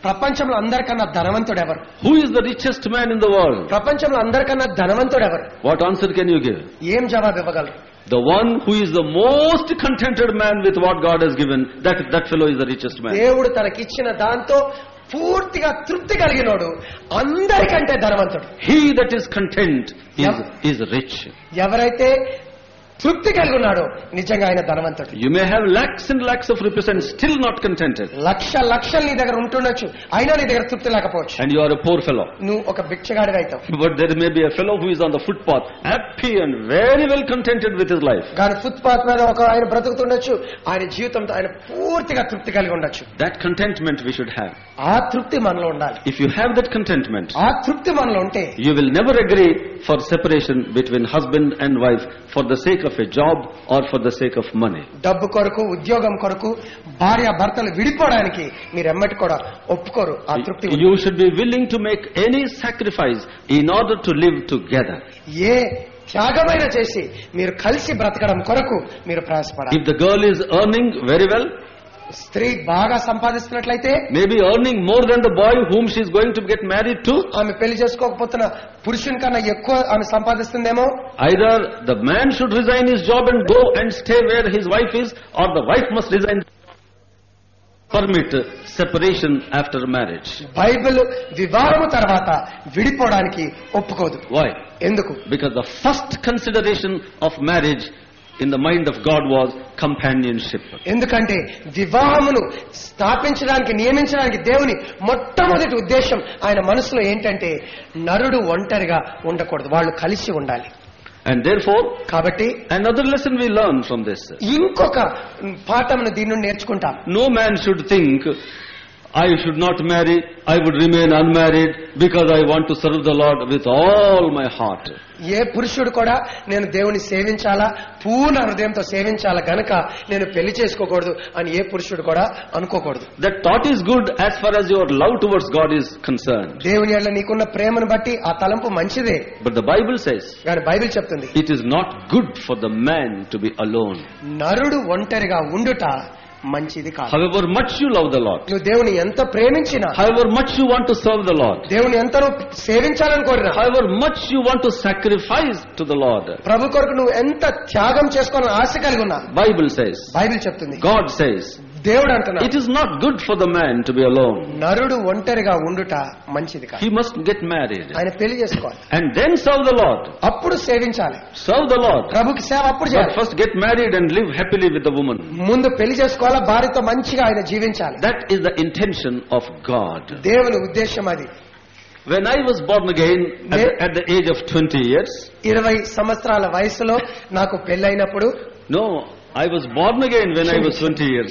ప్రపంచంలో అందరికన్నా ధనవంతుడు ఎవరు? Who is the richest man in the world? ప్రపంచంలో అందరికన్నా ధనవంతుడు ఎవరు? What answer can you give? ఏం జవాబు ఇవ్వగలరు? The one who is the most contented man with what God has given, that fellow is the richest man. దేవుడు తనకిచ్చిన దాంతో పూర్తిగా తృప్తి కలిగినోడు అందరికంటే ధనవంతుడు. He that is content is rich. ఎవరైతే తృప్తి కలిగి ఉన్నాడో నిజంగా ఆయన ధనవంతుడు. You may have lakhs and lakhs of rupees and still not contented. లక్షలు నీ దగ్గర ఉంటుండొచ్చు, అయినా నీ దగ్గర తృప్తి లేకపోవచ్చు. And you are a poor fellow. నువ్వు ఒక భిక్షగాడివి అవుతావు. But there may be a fellow who is on the footpath, happy and very well contented with his life. కానీ ఫుట్పాత్ మీద ఒక ఆయన బ్రతుకుతుండొచ్చు, ఆయన జీవితంతో ఆయన పూర్తిగా తృప్తి కలిగి ఉండొచ్చు. That contentment we should have. ఆ తృప్తి మనలో ఉండాలి. If you have that contentment, ఆ తృప్తి మనలో ఉంటే you will never agree for separation between husband and wife for the sake of a job or for the sake of money. డబ్బు కొరకు, ఉద్యోగం కొరకు భార్య భర్తలు విడిపోవడానికి మీరు ఎమ్మటి కూడా ఒప్పుకోరు. ఆ తృప్తి You should be willing to make any sacrifice in order to live together. ఏ త్యాగమైనా చేసి మీరు కలిసి బ్రతకడం కొరకు మీరు ప్రయాసపడాలి. If the girl is earning very well, స్త్రీ బాగా సంపాదిస్తున్నట్లయితే, maybe earning more than the boy whom she is going to get married to, ఆమె పెళ్లి చేసుకోకపోతున్న పురుషుని కన్నా ఎక్కువ ఆమె సంపాదిస్తుందేమో. either the man should resign his job and go and stay where his wife is, or the wife must resign, permit separation after marriage. Bible వివాహము తర్వాత విడిపోవడానికి ఒప్పుకోదు. Why? ఎందుకు? Because the first consideration of marriage in the mind of God was companionship. ఎందుకంటే వివాహమును స్థాపించడానికి, నియమించడానికి దేవుని మొట్టమొదటి ఉద్దేశం ఆయన మనసులో ఏంటంటే నరుడు ఒంటరిగా ఉండకూడదు, వాళ్ళు కలిసి ఉండాలి. And therefore, కాబట్టి another lesson we learn from this. ఇంకొక పాఠమును దీని నుండి నేర్చుకుంటాం. No man should think, I should not marry, I would remain unmarried because I want to serve the Lord with all my heart. ఏ పురుషుడు కూడా నేను దేవుని సేవించాలా, పూర్ణ హృదయంతో సేవించాలా గనక నేను పెళ్లి చేసుకోకూడదు అని ఏ పురుషుడు కూడా అనుకోకూడదు. That thought is good as far as your love towards God is concerned. దేవుని యందు నీకున్న ప్రేమను బట్టి ఆ తలంపు మంచిదే. But the Bible says, కానీ బైబిల్ చెప్తుంది, it is not good for the man to be alone. నరుడు ఒంటరిగా ఉండుట మంచిది కాదు. However much you love the Lord, నువ్వు దేవుని ఎంత ప్రేమించినా, however much you want to serve the Lord, దేవుని ఎంత సేవించాలని కోరినా, however much you want to sacrifice to the Lord, ప్రభు కొరకు నువ్వు ఎంత త్యాగం చేసుకోవాలని ఆశ కలిగి ఉన్నా, Bible says, బైబిల్ చెప్తుంది, God says, దేవుడు అంటున్నాడు, it is not good for the man to be alone. నరుడు ఒంటరిగా ఉండుట మంచిది కాదు. He must get married ఆయన పెళ్లి చేసుకోవాలి, and then serve the Lord. అప్పుడు సేవించాలి. Serve the Lord, ప్రభుకి సేవ అప్పుడు but చేయాలి. first get married and live happily with the woman. ముందు పెళ్లి చేసుకోవాలా, భార్యతో మంచిగా ఆయన జీవించాలి. That is the intention of God. దేవుని ఉద్దేశం అది. When I was born again at the age of 20 years, 20 సంవత్సరాల వయసులో నాకు పెళ్ళైనప్పుడు, no, I was born again when I was 20 years.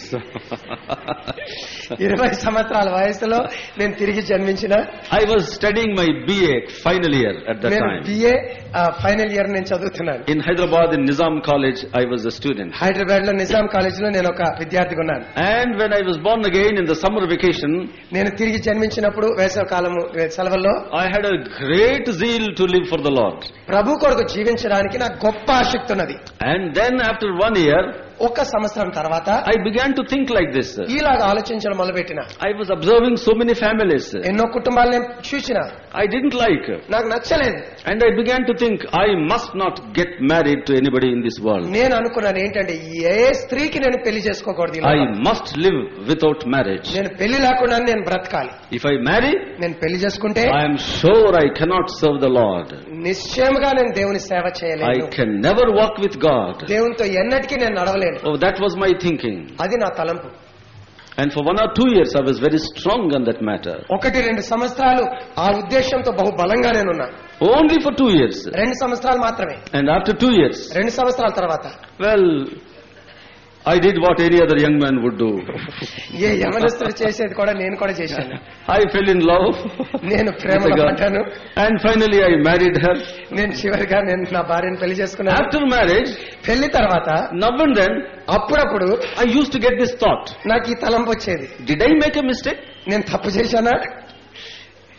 20 సంవత్సరాల వయసులో నేను తిరిగి జన్మించిన. I was studying my BA final year at that నేను time. BA ఫైనల్ ఇయర్ నేను చదువుతున్నాను. In Hyderabad, in Nizam College, I was a student. Hyderabad లో Nizam college లో నేను ఒక విద్యార్థిగా ఉన్నాను. And when I was born again in the summer vacation, నేను తిరిగి జన్మించినప్పుడు వేసవ కాలము సెలవుల్లో I had a great zeal to live for the Lord. ప్రభు కొరకు జీవించడానికి నాకు గొప్ప ఆసక్తి ఉన్నది. And then after 1 year, ఒక సంవత్సరం తర్వాత I began to think like this. ఇలాగా ఆలోచించడం మొదలుపెట్టిన. I was observing so many families. ఎన్నో కుటుంబాలు నేను చూసిన, I didn't like. నాకు నచ్చలేదు. And I began to think, I must not get married to anybody in this world. నేను అనుకున్నాను ఏంటంటే ఏ స్త్రీకి నేను పెళ్లి చేసుకోకూడదు. I must live without marriage. నేను పెళ్లి లేకుండా నేను బ్రతకాలి. If I marry, నేను పెళ్లి చేసుకుంటే I am sure I cannot serve the Lord. నిశ్చయముగా నేను దేవుని సేవ I చేయలేను. can never walk with God. దేవునితో ఎన్నటికీ నేను నడవలేను. Oh, that was my thinking. అది నా తలంపు. And for 1 or 2 years I was very strong on that matter. 1-2 సంవత్సరాలు ఆ ఉద్దేశంతో బహు బలంగా నేనున్నా. Only for 2 years. 2 సంవత్సరాలు మాత్రమే. And after 2 years, 2 సంవత్సరాల తర్వాత, well, I did what any other young man would do. ఏ యవనస్తుడు చేసేది కూడా నేను కూడా చేశాను. I fell in love. నేను ప్రేమలో పడ్డాను. And finally I married her. నేను చివరిగా నేను నా భార్యను పెళ్లి చేసుకున్నాను. After marriage, పెళ్లి తర్వాత now and then, అప్పుడప్పుడు I used to get this thought. నాకు ఈ తలంపు వచ్చేది, Did I make a mistake? నేను తప్పు చేశానా?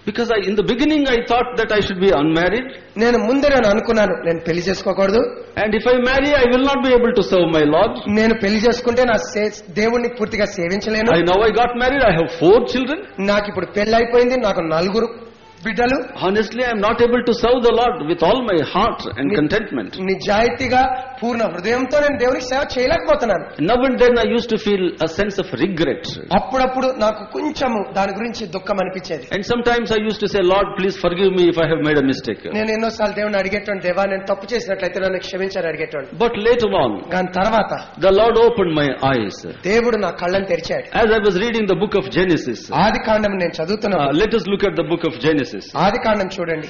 Because in the beginning I thought that I should be unmarried. నేను అనుకున్నాను నేను పెళ్లి చేసుకోకూడదు. And if I marry, I will not be able to serve my Lord. నేను పెళ్లి చేసుకుంటే నా దేవుణ్ణి పూర్తిగా సేవించలేను. Now I got married. I have 4 children. నాకు ఇప్పుడు పెళ్లి అయిపోయింది. నాకు 4 బిడ్డలు. Honestly, I am not able to serve the Lord with all my heart and contentment. నిజాయితీగా పూర్ణ హృదయంతో నేను దేవునికి సేవ చేయలేకపోతున్నాను. Now and then I used to feel a sense of regret. అప్పుడప్పుడు నాకు కొంచెము దాని గురించి దుఃఖం అనిపించేది. And sometimes I used to say, Lord, please forgive me if I have made a mistake. నేను ఎన్నోసార్లు దేవుని అడిగేటోండి, దేవా నేను తప్పు చేసినట్లయితే నన్ను క్షమించని అడిగేటోండి. But later on, దాని తర్వాత the Lord opened my eyes. దేవుడు నా కళ్ళను తెరిచాడు. As I was reading the book of Genesis, ఆదికాండం నేను చదువుతున్నాను. let us look at the book of Genesis. ఆదికాండం చూడండి,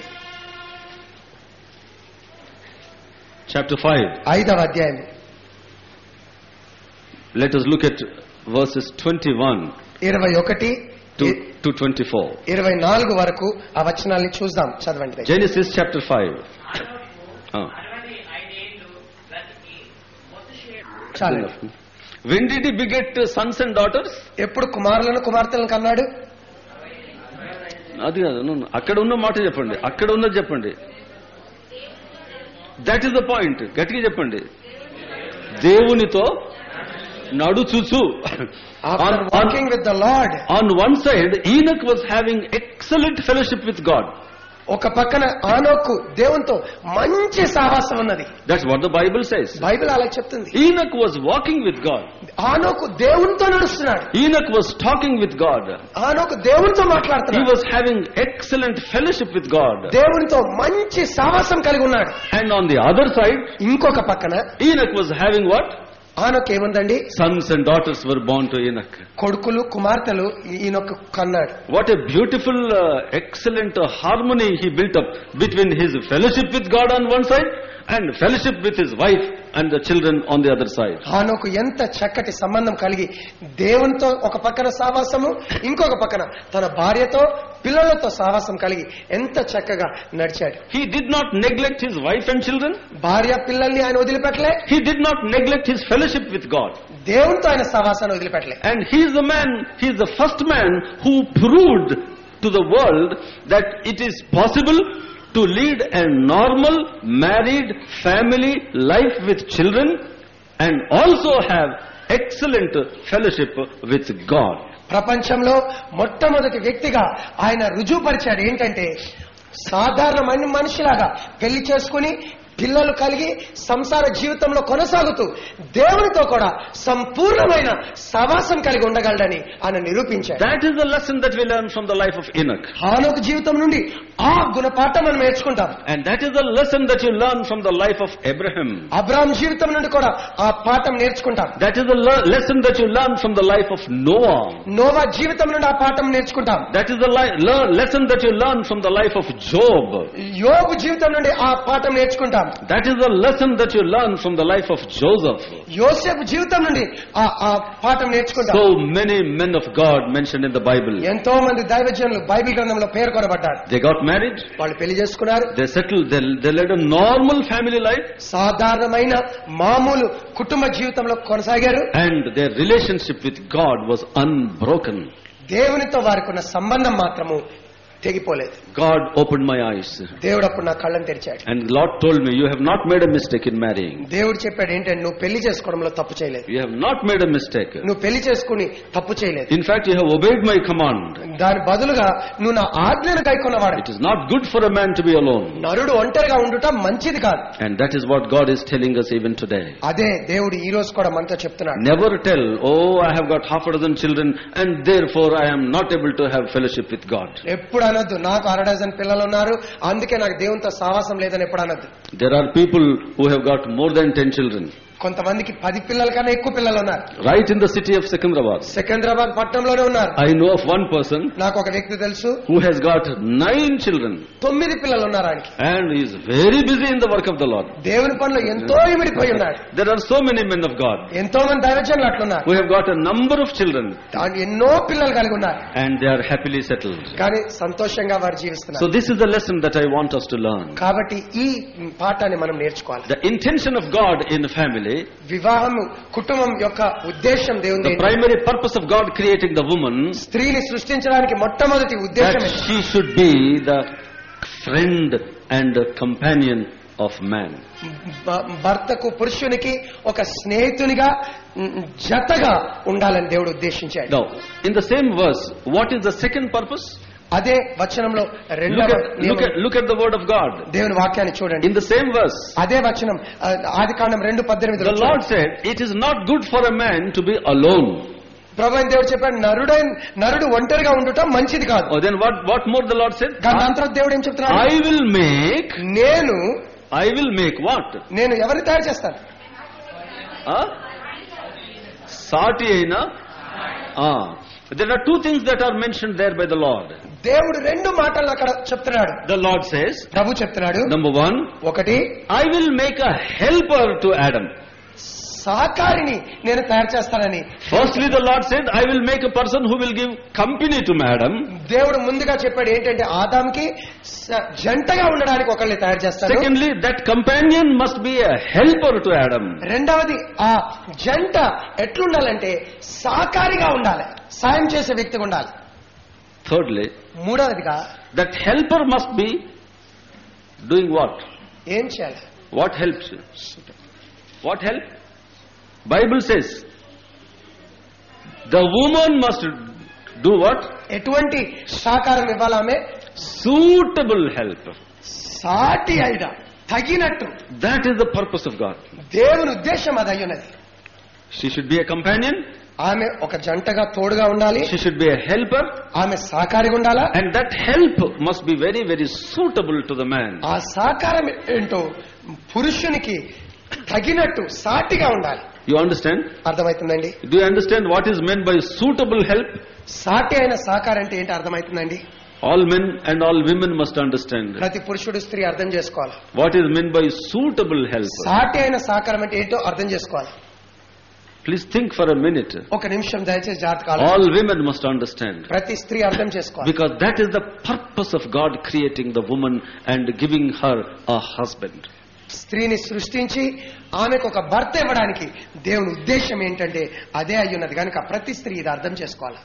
chapter 5. 5వ అధ్యాయం. Let us look at verses 21 to 24. 24 వరకు ఆ వచనాల్ని చూద్దాం. చదవండి. Genesis chapter 5. When did he beget sons and daughters? ఎప్పుడు కుమారులను కుమార్తెలను కన్నాడు? అది కాదు, అక్కడ ఉన్న మాట చెప్పండి, అక్కడ ఉన్నది చెప్పండి. That is the point. గట్టిగా చెప్పండి. దేవునితో నడుచుచు. Walking with the Lord. On one side, Enoch was having excellent fellowship with God. ఒక పక్కన ఆనోకు దేవునితో మంచి సహవాసం ఉన్నది. That's what the Bible says. Bible అలా చెప్తుంది. Enoch was walking with God. ఆనోకు దేవునితో నడుస్తున్నాడు. Enoch was talking with God. ఆనోకు దేవునితో మాట్లాడుతున్నాడు. He was having excellent fellowship with God. దేవునితో మంచి సహవాసం కలిగి ఉన్నాడు. And on the other side, ఇంకొక పక్కన Enoch was having what? ఆనోకు ఏముందండి? Sons and daughters were born to Enoch. కొడుకులు కుమార్తెలు ఈయనొక కన్నాడు. What a beautiful, excellent harmony he built up between his fellowship with God on one side and fellowship with his wife and the children on the other side. ఆనోకు ఎంత చక్కటి సంబంధం కలిగి దేవునితో ఒక పక్కన సహవాసము, ఇంకొక పక్కన తన భార్యతో పిల్లలతో సహవాసం కలిగి ఎంత చక్కగా నడిచాడు. He did not neglect his wife and children. భార్య పిల్లల్ని ఆయన వదిలిపెట్టలే. He did not neglect his fellowship with God. దేవునితో ఆయన సహవాసాన్ని వదిలిపెట్టలే. And he is the first man who proved to the world that it is possible to lead a normal married family life with children and also have excellent fellowship with God. ప్రపంచంలో మొట్టమొదటి వ్యక్తిగా ఆయన రుజువుపరిచాడు ఏంటంటే సాధారణమైన మనిషిలాగా పెళ్లి చేసుకుని పిల్లలు కలిగి సంసార జీవితంలో కొనసాగుతూ దేవునితో కూడా సంపూర్ణమైన సహవాసం కలిగి ఉండగలడని ఆయన నిరూపించాడు. That is the lesson that we learn from the life of Enoch. హానోకు జీవితం నుండి ఆ గుణపాఠం మనం నేర్చుకుంటాం. And that is the lesson that you learn from the life of Abraham. Abraham జీవితం నుండి కూడా ఆ పాఠం నేర్చుకుంటాం. That is the lesson that you learn from the life of Noah. Noah జీవితం నుండి ఆ పాఠం నేర్చుకుంటాం. That is the lesson that you learn from the life of Job. యోబు జీవితం నుండి ఆ పాఠం నేర్చుకుంటాం. That is the lesson that you learn from the life of Joseph. యోసేపు జీవితం నుండి ఆ పాఠం నేర్చుకుంటాం. So many men of God mentioned in the Bible. ఎంతో మంది దైవజనులు బైబిల్ గ్రంథంలో పేర్కొనబడ్డారు. They got married. వాళ్ళు పెళ్లి చేసుకున్నారు. They settled. They led a normal family life. సాధారణమైన మామూలు కుటుంబ జీవితంలో కొనసాగారు. And their relationship with God was unbroken. దేవునితో వారికి ఉన్న సంబంధం మాత్రము తెగిపోలేదు. God opened my eyes. దేవుడు అప్పుడు నా కళ్ళను తెరిచాడు. And Lord told me, you have not made a mistake in marrying. దేవుడు చెప్పాడు ఏంటంటే నువ్వు పెళ్లి చేసుకోవడంలో తప్పు చేయలేదు. You have not made a mistake. నువ్వు పెళ్లి చేసుకుని తప్పు చేయలేదు. In fact, you have obeyed my command. దాని బదులుగా నువ్వు నా ఆజ్ఞను గైకొన్నవాడు. It is not good for a man to be alone. నరుడు ఒంటరిగా ఉండుట మంచిది కాదు. And that is what God is telling us even today. అదే దేవుడు ఈ రోజు కూడా మనతో చెప్తున్నాడు. Never tell, oh, I have got half a dozen children and therefore I am not able to have fellowship with God. ఎప్పుడు అనొద్దు నాకు 6 డజన్ పిల్లలు ఉన్నారు అందుకే నాకు దేవునితో సహవాసం లేదని ఎప్పుడు అనొద్దు. There are people who have got more than 10 children. కొంతమందికి 10 పిల్లల కన్నా ఎక్కువ పిల్లలు ఉన్నారు. Right in the city of Secunderabad. Secunderabad పట్టణంలోనే ఉన్నారు. I know of one person. నాకు ఒక వ్యక్తి తెలుసు. Who has got 9 children. 9 పిల్లలు ఉన్నారు ఆయనకి. And he is very busy in the work of the Lord. దేవుని పనిలో ఎంతో ఇమిడిపోయి ఉన్నాడు. There are so many men of God. ఎంతో మంది దైవజనులు అట్లున్నారు. Who have got a number of children. ఎన్నో పిల్లలు కలిగి ఉన్నారు. And they are happily settled. కానీ సంతోషంగా వారు జీవిస్తున్నారు. So this is the lesson that I want us to learn. కాబట్టి ఈ పాఠాన్ని మనం నేర్చుకోవాలి. The intention of God in the family primarily, వివాహము కుటుంబం యొక్క ఉద్దేశం the దేవుని primary purpose of God creating the woman, స్త్రీని సృష్టించడానికి మొట్టమొదటి ఉద్దేశం that she should be the friend and companion of man. భర్తకు పురుషునికి ఒక స్నేహితునిగా జతగా ఉండాలని దేవుడు ఉద్దేశించాడు. Now, in the same verse, what is the second purpose? అదే వచనంలో రెండవ Look at the word of God. దేవుని వాక్యాన్ని చూడండి. In the same verse, అదే వచనం ఆదికాండం 2:18 the Lord said, "It is not good for a man to be alone." ప్రభువైన దేవుడు చెప్పాడు, నరుడు ఒంటరిగా ఉండటం మంచిది కాదు. Oh, then what more the Lord said? దాని అంతరం దేవుడు ఏం చెప్తున్నాడు? I will make what? నేను ఎవరిని తయారు చేస్తాను? సాటి అయినా. There are two things that are mentioned there by the Lord. దేవుడు రెండు మాటలు అక్కడ చెప్తున్నాడు. The Lord says, ప్రభు చెప్తున్నాడు, number one, ఒకటి, I will make a helper to Adam. సహకారిని నేను తయారు చేస్తానని. Firstly, the Lord said, I will make a person who will give company to Adam. దేవుడు ముందుగా చెప్పాడు ఏంటంటే ఆదాంకి జంటగా ఉండడానికి ఒకరిని తయారు చేస్తాను. Secondly, that companion must be a helper to Adam. రెండవది, ఆ జంట ఎట్లుండాలంటే సహకారిగా ఉండాలి, సాయం చేసే వ్యక్తిగా ఉండాలి. Thirdly, మూడవదిగా, that helper must be doing what? ఏం చేయాలి? What helps? What help? Bible says, the woman must do what? ఎటువంటి సహకారం ఇవ్వాలి? ఆమె suitable help. సాటి అయిన తగినట్టు. That is the purpose of God. దేవుని ఉద్దేశం అది అయ్యున్నది. She should be a companion. ఆమె ఒక జంటగా తోడుగా ఉండాలి. She should be a helper. ఆమె సహకారిగా ఉండాలా. And that help must be very, very suitable to the man. ఆ సహకారం ఏంటో పురుషునికి తగినట్టు సాటిగా ఉండాలి. You understand? అర్థమవుతుందండి? Do you understand what is meant by suitable help? సాటి అయిన సహకారం అంటే ఏంటి అర్థమవుతుందండి? All men and all women must understand. ప్రతి పురుషుడు స్త్రీ అర్థం చేసుకోవాలి. What is meant by suitable help? సాటి అయిన సహకారం అంటే ఏంటో అర్థం చేసుకోవాలి. Please think for a minute. ఒక నిమిషం దయచేసి జాగ్రత్తగా. All women must understand. ప్రతి స్త్రీ అర్థం చేసుకోవాలి. Because that is the purpose of God creating the woman and giving her a husband. స్త్రీని సృష్టించి ఆమెకు ఒక భర్త ఇవ్వడానికి దేవుని ఉద్దేశం ఏంటంటే అదే అయ్యున్నది కనుక ప్రతి స్త్రీ ఇది అర్థం చేసుకోవాలి.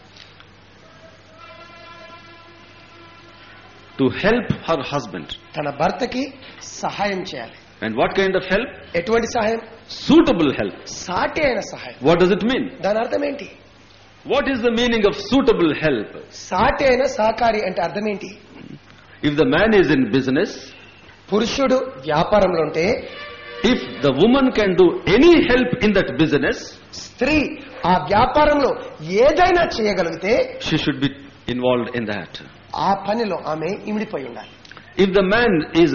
To help her husband. తన భర్తకి సహాయం చేయాలి. And what kind of help? ఎటువంటి సహాయం? Suitable help. సాటి అయిన సహాయం. What does it mean? దాని అర్థం ఏంటి? What is the meaning of suitable help? సాటి అయిన సహకారి అంటే అర్థం ఏంటి? If the man is in business, పురుషుడు వ్యాపారంలో ఉంటే, if the woman can do any help in that business, స్త్రీ ఆ వ్యాపారంలో ఏదైనా చేయగలిగితే, she should be involved in that. ఆ పనిలో ఆమె ఇమిడిపోయి ఉండాలి. If the man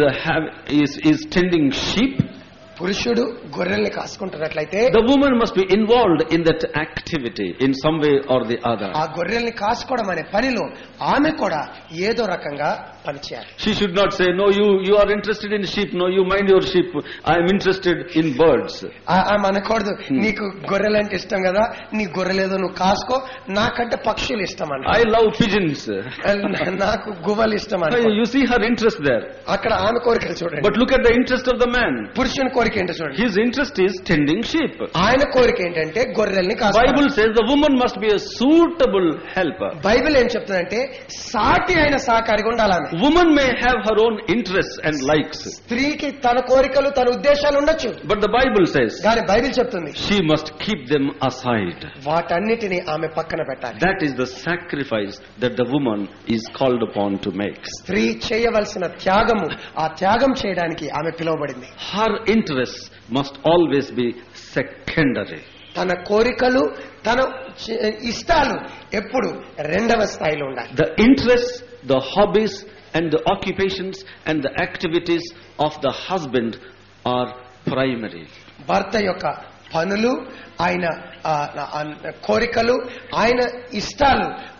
is tending sheep, పురుషుడు గొర్రెల్ని కాసుకుంటున్నట్లయితే, the woman must be involved in that activity in some way or the other. ఆ గొర్రెల్ని కాసుకోవడం అనే పనిలో ఆమె కూడా ఏదో రకంగా పనిచేయాలి. She should not say, no, you are interested in sheep, no, you mind your sheep, I am interested in birds. ఆమె అనకూడదు, నీకు గొర్రెలంటే ఇష్టం కదా, నీ గొర్రెలేదో నువ్వు కాసుకో, నాకంటే పక్షులు ఇష్టం అన్న. I love pigeons. నాకు గువ్వలు ఇష్టం అన్న. You see her interest there. అక్కడ ఆమె కోరికలు చూడండి. But look at the interest of the man. పురుషుని కోరిక ఏంటో చూడండి. His interest is tending sheep. ఆయన కోరిక ఏంటంటే గొర్రెల్ని కాసుకోవాలి. Bible says the woman must be a suitable helper. Bible ఏం చెప్తుందంటే సాటి అయిన సహకారిగా ఉండాలి ఆమె. Woman may have her own interests and likes. స్త్రీకి తన కోరికలు తన ఉద్దేశాలు ఉండొచ్చు. But the Bible says కానీ బైబిల్ చెప్తుంది she must keep them aside. వాటన్నిటిని ఆమె పక్కన పెట్టాలి. That is the sacrifice that the woman is called upon to make. స్త్రీ చేయవలసిన త్యాగము, ఆ త్యాగం చేయడానికి ఆమె పిలువబడింది. Her interests must always be secondary. తన కోరికలు తన ఇష్టాలు ఎప్పుడు రెండవ స్థాయిలో ఉండాలి. The interests, the hobbies and the occupations and the activities of the husband are primary. భర్త యొక్క పనులు, ఆయన కోరికలు, ఆయన ఇష్టాలు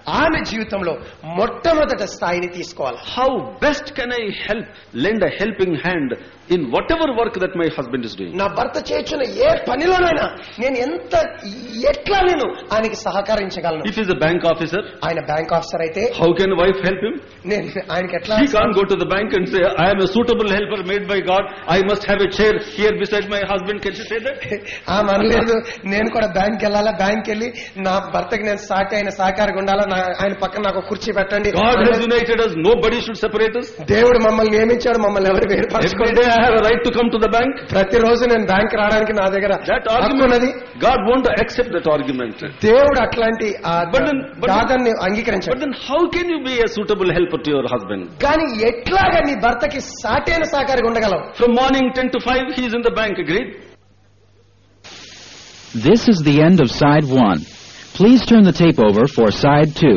ఆమె జీవితంలో మొట్టమొదటి స్థాయిని తీసుకోవాలి. How best can I lend a helping hand in whatever work that my husband is doing? నా భర్త చేస్తున్న ఏ పనిలోనైనా నేను ఎట్లా నేను ఆయనకి సహకరించగలను. If he is a bank officer, ఆయన బ్యాంక్ ఆఫీసర్ అయితే how can wife help him? నేను ఆయనకి ఎట్లా? He can't go to the bank and say, I am a suitable helper made by God, I must have a chair here beside my husband. Can she say that? అనలేదు. నేను కూడా bank వెళ్ళాలా, bank వెళ్ళి నా భర్తకి నేను సాటి అయిన సహకారంగా ఉండాలా, ఆయన పక్కన నాకు కుర్చీ పెట్టండి. God has united us, nobody should separate us. దేవుడు మమ్మల్ని నియమించాడు, మమ్మల్ని ఎవరు వేరుపరచుకోండి. I have a right to come to the bank. ప్రతిరోజు నేను బ్యాంక్ రావడానికి నా దగ్గర హక్కున్నది. God won't accept that argument. దేవుడు అట్లాంటి వాదాన్ని అంగీకరించాడు. But then how can you be a suitable helper to your husband? కానీ ఎట్లాగా నీ భర్తకి సాటైన సహకారిగా ఉండగలవు? From morning 10 to 5 he is in the bank, agreed? This is the end of side 1. Please turn the tape over for side 2.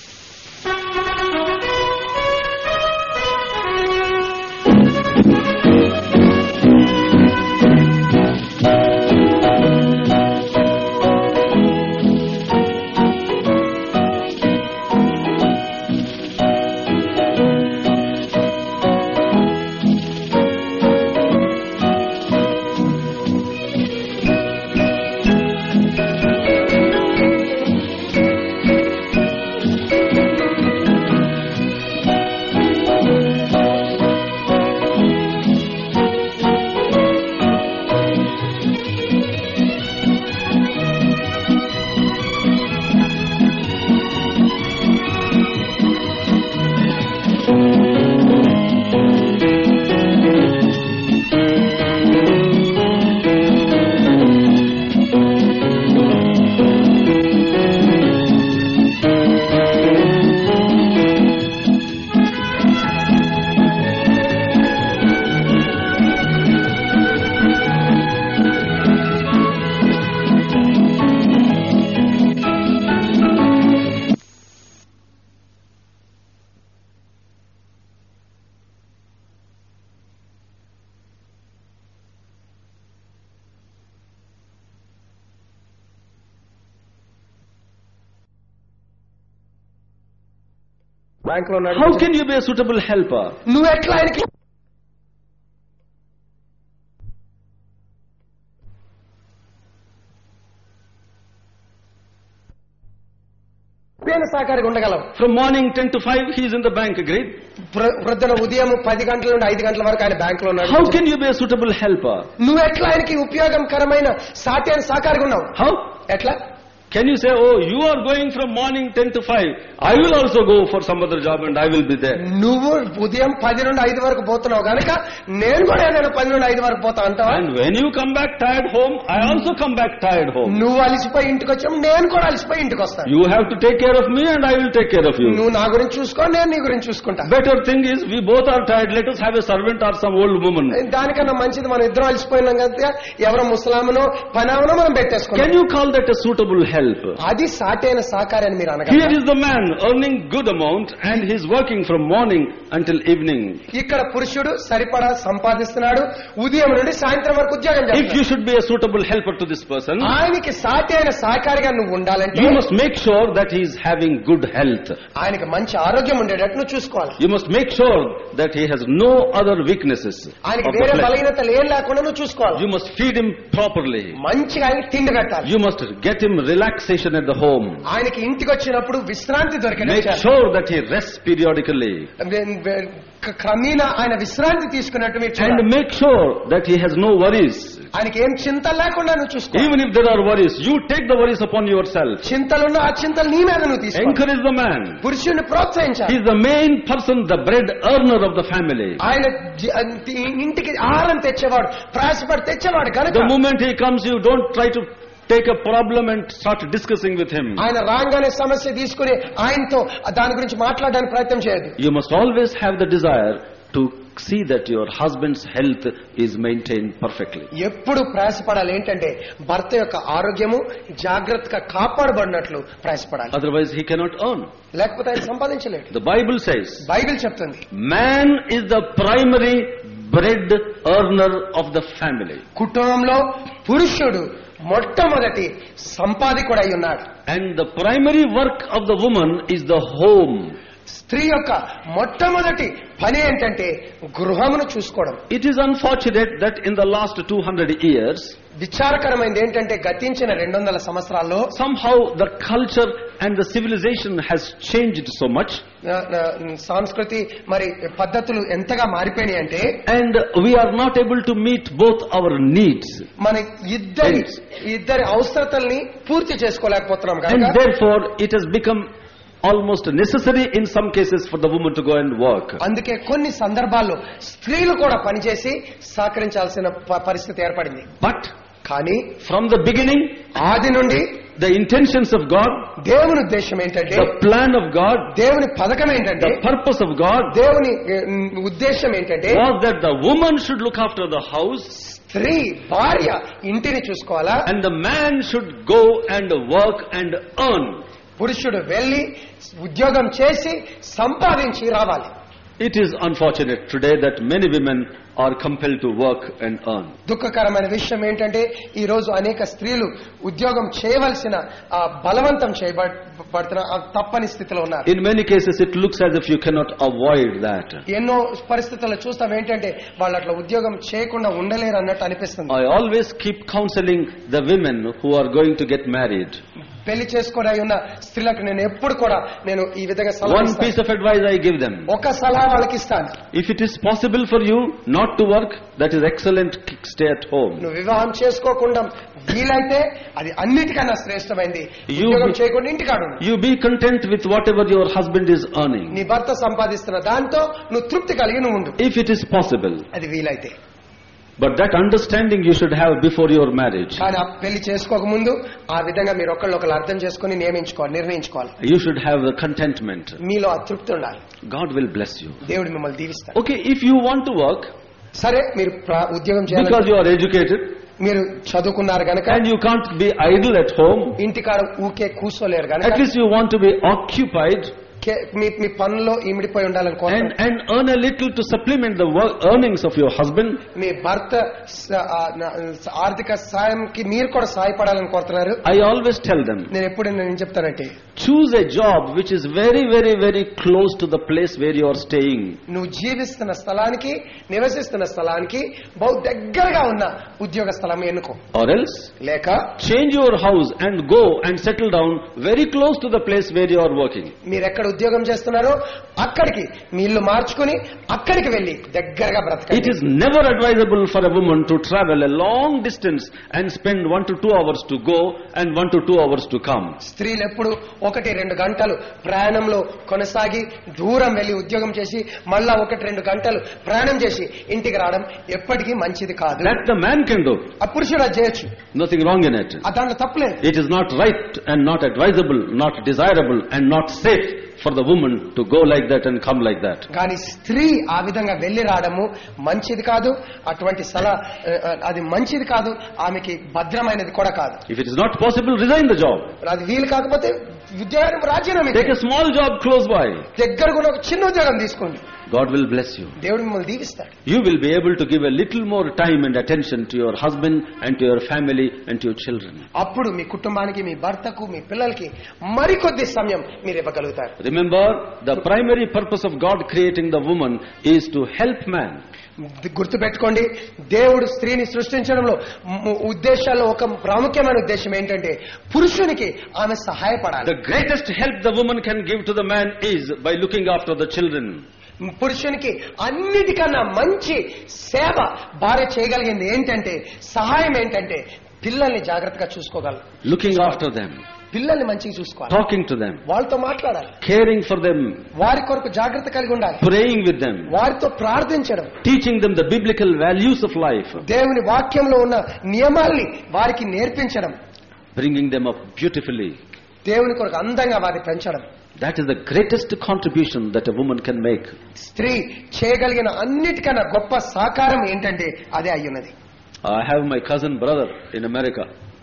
Bank లో How can you be a suitable helper? నువ్వు ఎట్లా ఆయనకి సహకారిగా ఉండగలవు? From morning 10 to 5 he is in the bank, agreed? ప్రొద్దున ఉదయం 10 గంటల నుండి 5 గంటల వరకు ఆయన బ్యాంక్ లో ఉన్నాడు. How can you be a suitable helper? నువ్వు ఎట్లా ఆయనకి ఉపయోగకరమైన సాటి అయిన సహకారిగా ఉన్నావు? How? ఎట్లా? Can you say, oh, you are going from morning 10 to 5, I will also go for some other job and I will be there. నువ్వు ఉదయం 10 నుండి 5 వరకు పోతున్నావు కనుక నేను కూడా ఏదైనా 10 నుండి 5 వరకు పోతా అంటావా? And when you come back tired home, I also come back tired home. నువ్వు అలసిపోయి ఇంటికి వచ్చావు, నేను కూడా అలసిపోయి ఇంటికి వస్తాను. You have to take care of me and I will take care of you. నువ్వు నా గురించి చూసుకో, నేను నీ గురించి చూసుకుంటా. Better thing is, we both are tired, let us have a servant or some old woman. దానికన్నా మంచిది మనం ఇద్దరం అలసిపోయినాం కదా, ఎవరో ముసలామనో పనామనో మనం పెట్టేసుకుంటాం. Can you call that a suitable help? అది సాటైన సహకారాన్ని మీరు అనగలరా? Here is the man earning good amount and he is working from morning until evening. ఇక్కడ పురుషుడు సరిపడా సంపాదిస్తున్నాడు, ఉదయం నుండి సాయంత్రం వరకు ఉద్యోగం చేస్తాడు. If you should be a suitable helper to this person, ఆయనకి సాటైన సహకారిగా నువ్వు ఉండాలంటే you must make sure that he is having good health. ఆయనకి మంచి ఆరోగ్యం ఉండేటట్టు నువ్వు చూసుకోవాలి. You must make sure that he has no other weaknesses. ఆయనకి వేరే బలహీనతలు ఏం లేకుండా నువ్వు చూసుకోవాలి. You must feed him properly. మంచిగా ఆయనకి తిండి పెట్టాలి. You must get him relaxation at the home. ఆయనకి ఇంటికి వచ్చినప్పుడు విశ్రాంతి దొరికిన Make sure that he rests periodically. క్రమేణా ఆయన విశ్రాంతి తీసుకున్నట్టు మీరు And make sure that he has no worries. ఆయనకి ఏం చింత లేకుండా నువ్వు చూసుకో. Even if there are worries, you take the worries upon yourself. చింతలున్న ఆ చింతలు నీ మీద నువ్వు తీసుకో. Encourage the man. పురుషుని ప్రోత్సహించాలి. He is the main person, the bread earner of the family. ఆయన ఇంటికి ఆహారం తెచ్చేవాడు, ప్రయాసపడి తెచ్చేవాడు కనుక The moment he comes, you don't try to take a problem and start discussing with him. ఆయన రాగానే సమస్య తీసుకుని ఆయనతో దాని గురించి మాట్లాడడానికి ప్రయత్నం చేయదు. You must always have the desire to see that your husband's health is maintained perfectly. ఎప్పుడు ప్రయాసపడాలి ఏంటంటే భర్త యొక్క ఆరోగ్యము జాగ్రత్తగా కాపాడబడినట్లు ప్రయాసపడాలి. Otherwise he cannot earn. లేకపోతే ఆయన సంపాదించలేడు. The Bible says, బైబిల్ చెప్తుంది, man is the primary bread earner of the family. కుటుంబంలో పురుషుడు మొట్టమొదటి సంపాదకుడై ఉన్నాడు. And the primary work of the woman is the home. స్త్రీ యొక్క మొట్టమొదటి పని ఏంటంటే గృహమును చూసుకోవడం. It is unfortunate that in the last 200 years, విచారకరమైనది ఏంటంటే గతించిన 200 సంవత్సరాల్లో somehow the culture and the civilization has changed so much. సంస్కృతి మరి పద్ధతులు ఎంతగా మారిపోయినాయి అంటే, and we are not able to meet both our needs. మన ఇద్దరి అవసరతల్ని పూర్తి చేసుకోలేకపోతున్నాం And కనుక therefore it has become almost necessary in some cases for the woman to go and work. అందుకే కొన్ని సందర్భాల్లో స్త్రీలు కూడా పనిచేసి సహకరించాల్సిన పరిస్థితి ఏర్పడింది. But కానీ from the beginning, ఆది నుండి the intentions of God, దేవుని ఉద్దేశం ఏంటంటే, the plan of God, దేవుని పథకం ఏంటంటే, the purpose of God దేవుని ఉద్దేశం ఏంటంటే was that the woman should look after the house, స్త్రీ భార్య ఇంటిని చూసుకోవాలా, and the man should go and work and earn. పురుషుడు వెళ్లి ఉద్యోగం చేసి సంపాదించి రావాలి. It is unfortunate today that many women are compelled to work and earn. దుఃఖకరమైన విషయం ఏంటంటే ఈ రోజు అనేక స్త్రీలు ఉద్యోగం చేయవలసిన బలవంతం చేయబడుతున్న తప్పని స్థితిలో ఉన్నారు. In many cases it looks as if you cannot avoid that. ఎన్నో పరిస్థితుల్లో చూస్తాం ఏంటంటే వాళ్ళు అట్లా ఉద్యోగం చేయకుండా ఉండలేరు అన్నట్టు అనిపిస్తుంది. I always keep counseling the women who are going to get married. పెళ్లి చేసుకోవడానికి ఉన్న స్త్రీలకు నేను ఎప్పుడు కూడా నేను ఈ విధంగా one piece of advice I give them. ఒక సలహా వాళ్ళకి ఇస్తాను. If it is possible for you not to work, that is excellent, stay at home. నువ్వు వివాహం చేసుకోకుండా వీలైతే అది అన్నిటికన్నా శ్రేష్టమైంది. ఉద్యోగం చేయకుండా ఇంటికాడు. You be content with whatever your husband is earning. నీ భర్త సంపాదిస్తున్న దాంతో నువ్వు తృప్తి కలిగి నువ్వు ఉండు. If it is possible. అది వీలైతే. But that understanding you should have before your marriage. కానీ పెళ్లి చేసుకోక ముందు ఆ విధంగా మీరు ఒకళ్ళు అర్థం చేసుకుని నిర్ణయించుకోవాలి. You should have the contentment. మీలో ఆ తృప్తి ఉండాలి. God will bless you. దేవుడు మిమ్మల్ని దీవిస్తాడు. Okay, if you want to work, సరే మీరు ఉద్యోగం చేయాలి because you are educated, మీరు చదువుకున్నారు గనక, and you can't be idle at home, ఇంటికాడ ఊకే కూర్చోలేరు గనక, at least you want to be occupied మీ పనుల్లో ఇమిడిపోయి ఉండాలని కోరుతారు. and earn a little to supplement the earnings of your husband. మీ భర్త ఆర్థిక సాయంకి మీరు కూడా సహాయపడాలని కోరుతున్నారు. I always tell them, నేను చెప్తానంటే, choose a job which is very very very close to the place where you are staying. నువ్వు జీవిస్తున్న స్థలానికి నివసిస్తున్న స్థలానికి బహు దగ్గరగా ఉన్న ఉద్యోగ స్థలం ఎన్నుకో. Or else లేక change your house and go and settle down very close to the place where you are working. మీరు ఎక్కడ ఉద్యోగం చేస్తున్నారో అక్కడికి మీ ఇల్లు మార్చుకుని అక్కడికి వెళ్లి దగ్గరగా బ్రతకండి. It is never advisable for a woman to travel a long distance and spend 1 to 2 hours to go and 1 to 2 hours to come. స్త్రీలు ఎప్పుడు 1-2 గంటలు ప్రయాణంలో కొనసాగి దూరం వెళ్లి ఉద్యోగం చేసి మళ్ళా 1-2 గంటలు ప్రయాణం చేసి ఇంటికి రావడం ఎప్పటికీ మంచిది కాదు. That the man can do. ఆ పురుషుడు అది చేయొచ్చు. Nothing wrong in it. దాంట్లో తప్పులేదు. It is not right and not advisable, not desirable and not safe for the woman to go like that and come like that. కానీ స్త్రీ ఆ విధంగా వెళ్లి రావడము మంచిది కాదు. అటువంటి సలహా అది మంచిది కాదు, ఆమెకి భద్రమైనది కూడా కాదు. If it is not possible, resign the job. అది వీలు కాకపోతే ఉద్యోగం రాజీనామా Take a small job close by. దగ్గర ఒక చిన్న ఉద్యోగం తీసుకోండి. God will bless you. దేవుడు మిమ్మల్ని దీవిస్తాడు. You will be able to give a little more time and attention to your husband and to your family and to your children. అప్పుడు మీ కుటుంబానికి, మీ భర్తకు, మీ పిల్లలకి మరికొద్ది సమయం మీరు ఇవ్వగలుగుతారు. Remember, the primary purpose of God creating the woman is to help man. గుర్తుపెట్టుకోండి, దేవుడు స్త్రీని సృష్టించడంలో ఉద్దేశాల్లో ఒక ప్రాముఖ్యమైన ఉద్దేశం ఏంటంటే పురుషునికి ఆమె సహాయపడాలి. The greatest help the woman can give to the man is by looking after the children. పురుషునికి అన్నిటికన్నా మంచి సేవ భార్య చేయగలిగింది ఏంటంటే, సహాయం ఏంటంటే పిల్లల్ని జాగ్రత్తగా చూసుకోగలరు. Looking after them. పిల్లల్ని మంచిగా చూసుకోవాలి. Talking to them. వాళ్ళతో మాట్లాడాలి. Caring for them. వారి కొరకు జాగ్రత్త కలిగి ఉండాలి. Praying with them. వారితో ప్రార్థించడం. Teaching them the biblical values of life. దేవుని వాక్యంలో ఉన్న నియమాల్ని వారికి నేర్పించడం. Bringing them up beautifully. దేవుని కొరకు అందంగా వారిని పెంచడం. That is the greatest contribution that a woman can make. స్త్రీ చేయగలిగిన అన్నిటికన్నా గొప్ప సాకారం ఏంటంటే అదే అయ్యున్నది. I have my cousin brother in America.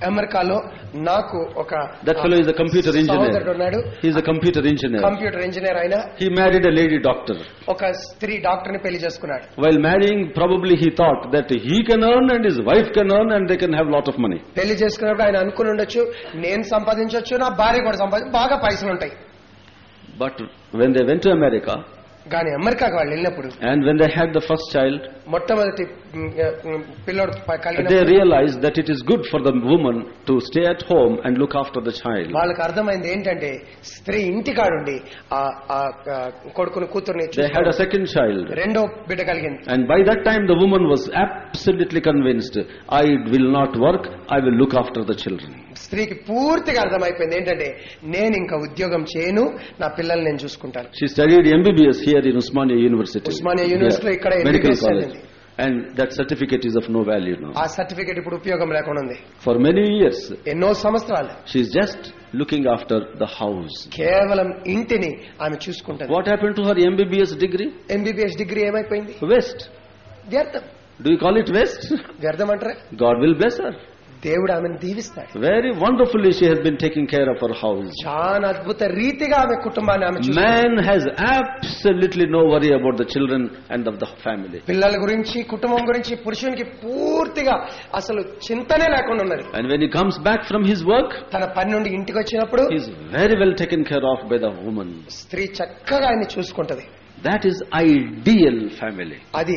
అమెరికాలో నాకు ఒక That fellow is a computer సహోదరుడు engineer. ఉన్నాడు. He is a computer engineer. Computer engineer అయినా He married a lady doctor. ఒక స్త్రీ డాక్టర్ ని పెళ్లి చేసుకున్నాడు. While marrying, probably he thought that he can earn and his wife can earn and they can have lot of money. పెళ్లి చేసుకున్నప్పుడు ఆయన అనుకుని ఉండొచ్చు, నేను సంపాదించవచ్చు, నా భార్య కూడా సంపాదించి బాగా పైసలు ఉంటాయి. But when they went to America, కానీ అమెరికాకి వాళ్ళు వెళ్ళినప్పుడు and when they had the first child, మొట్టమొదటి పిల్లోడు they కలిగిన realized that it is good for the woman to stay at home and look after the child. వాళ్ళకి అర్థమైంది ఏంటంటే స్త్రీ ఇంటికాడుండి ఆ కొడుకుని కూతుర్ని They had a second child. రెండో బిడ్డ కలిగింది. And by that time the woman was absolutely convinced, I will not work, I will look after the children. స్త్రీకి పూర్తిగా అర్థమైపోయింది ఏంటంటే నేను ఇంకా ఉద్యోగం చేయను, నా పిల్లల్ని నేను చూసుకుంటాను. She studied MBBS here in Usmania University. Osmania యూనివర్సిటీలో ఇక్కడ Medical MBBS college. చదివింది. And that certificate is of no value now. ఆ సర్టిఫికేట్ ఇప్పుడు ఉపయోగం లేకుండా ఉంది. For many years, ఎన్నో సంవత్సరాలు she is just looking after the house. కేవలం ఇంటిని ఆమె చూసుకుంటుంది. What happened to her MBBS degree? MBBS degree ఏమైపోయింది? Waste. వ్యర్థం. Do you call it waste? వ్యర్థం అంటారా? God will bless her. దేవుడు ఆమెను దీవిస్తాడు. Very wonderfully she has been taking care of her house. చాలా అద్భుత రీతిగా ఆమె కుటుంబాన్ని ఆమె చూసుకుంటుంది. Man has absolutely no worry about the children and of the family. పిల్లల గురించి, కుటుంబం గురించి పురుషునికి పూర్తిగా అసలు చింతనే లేకుండా ఉన్నది. And when he comes back from his work, తన పని నుండి ఇంటికి వచ్చినప్పుడు he is very well taken care of by the woman. స్త్రీ చక్కగా ఆయన్ని చూసుకుంటది. That is ideal family. అది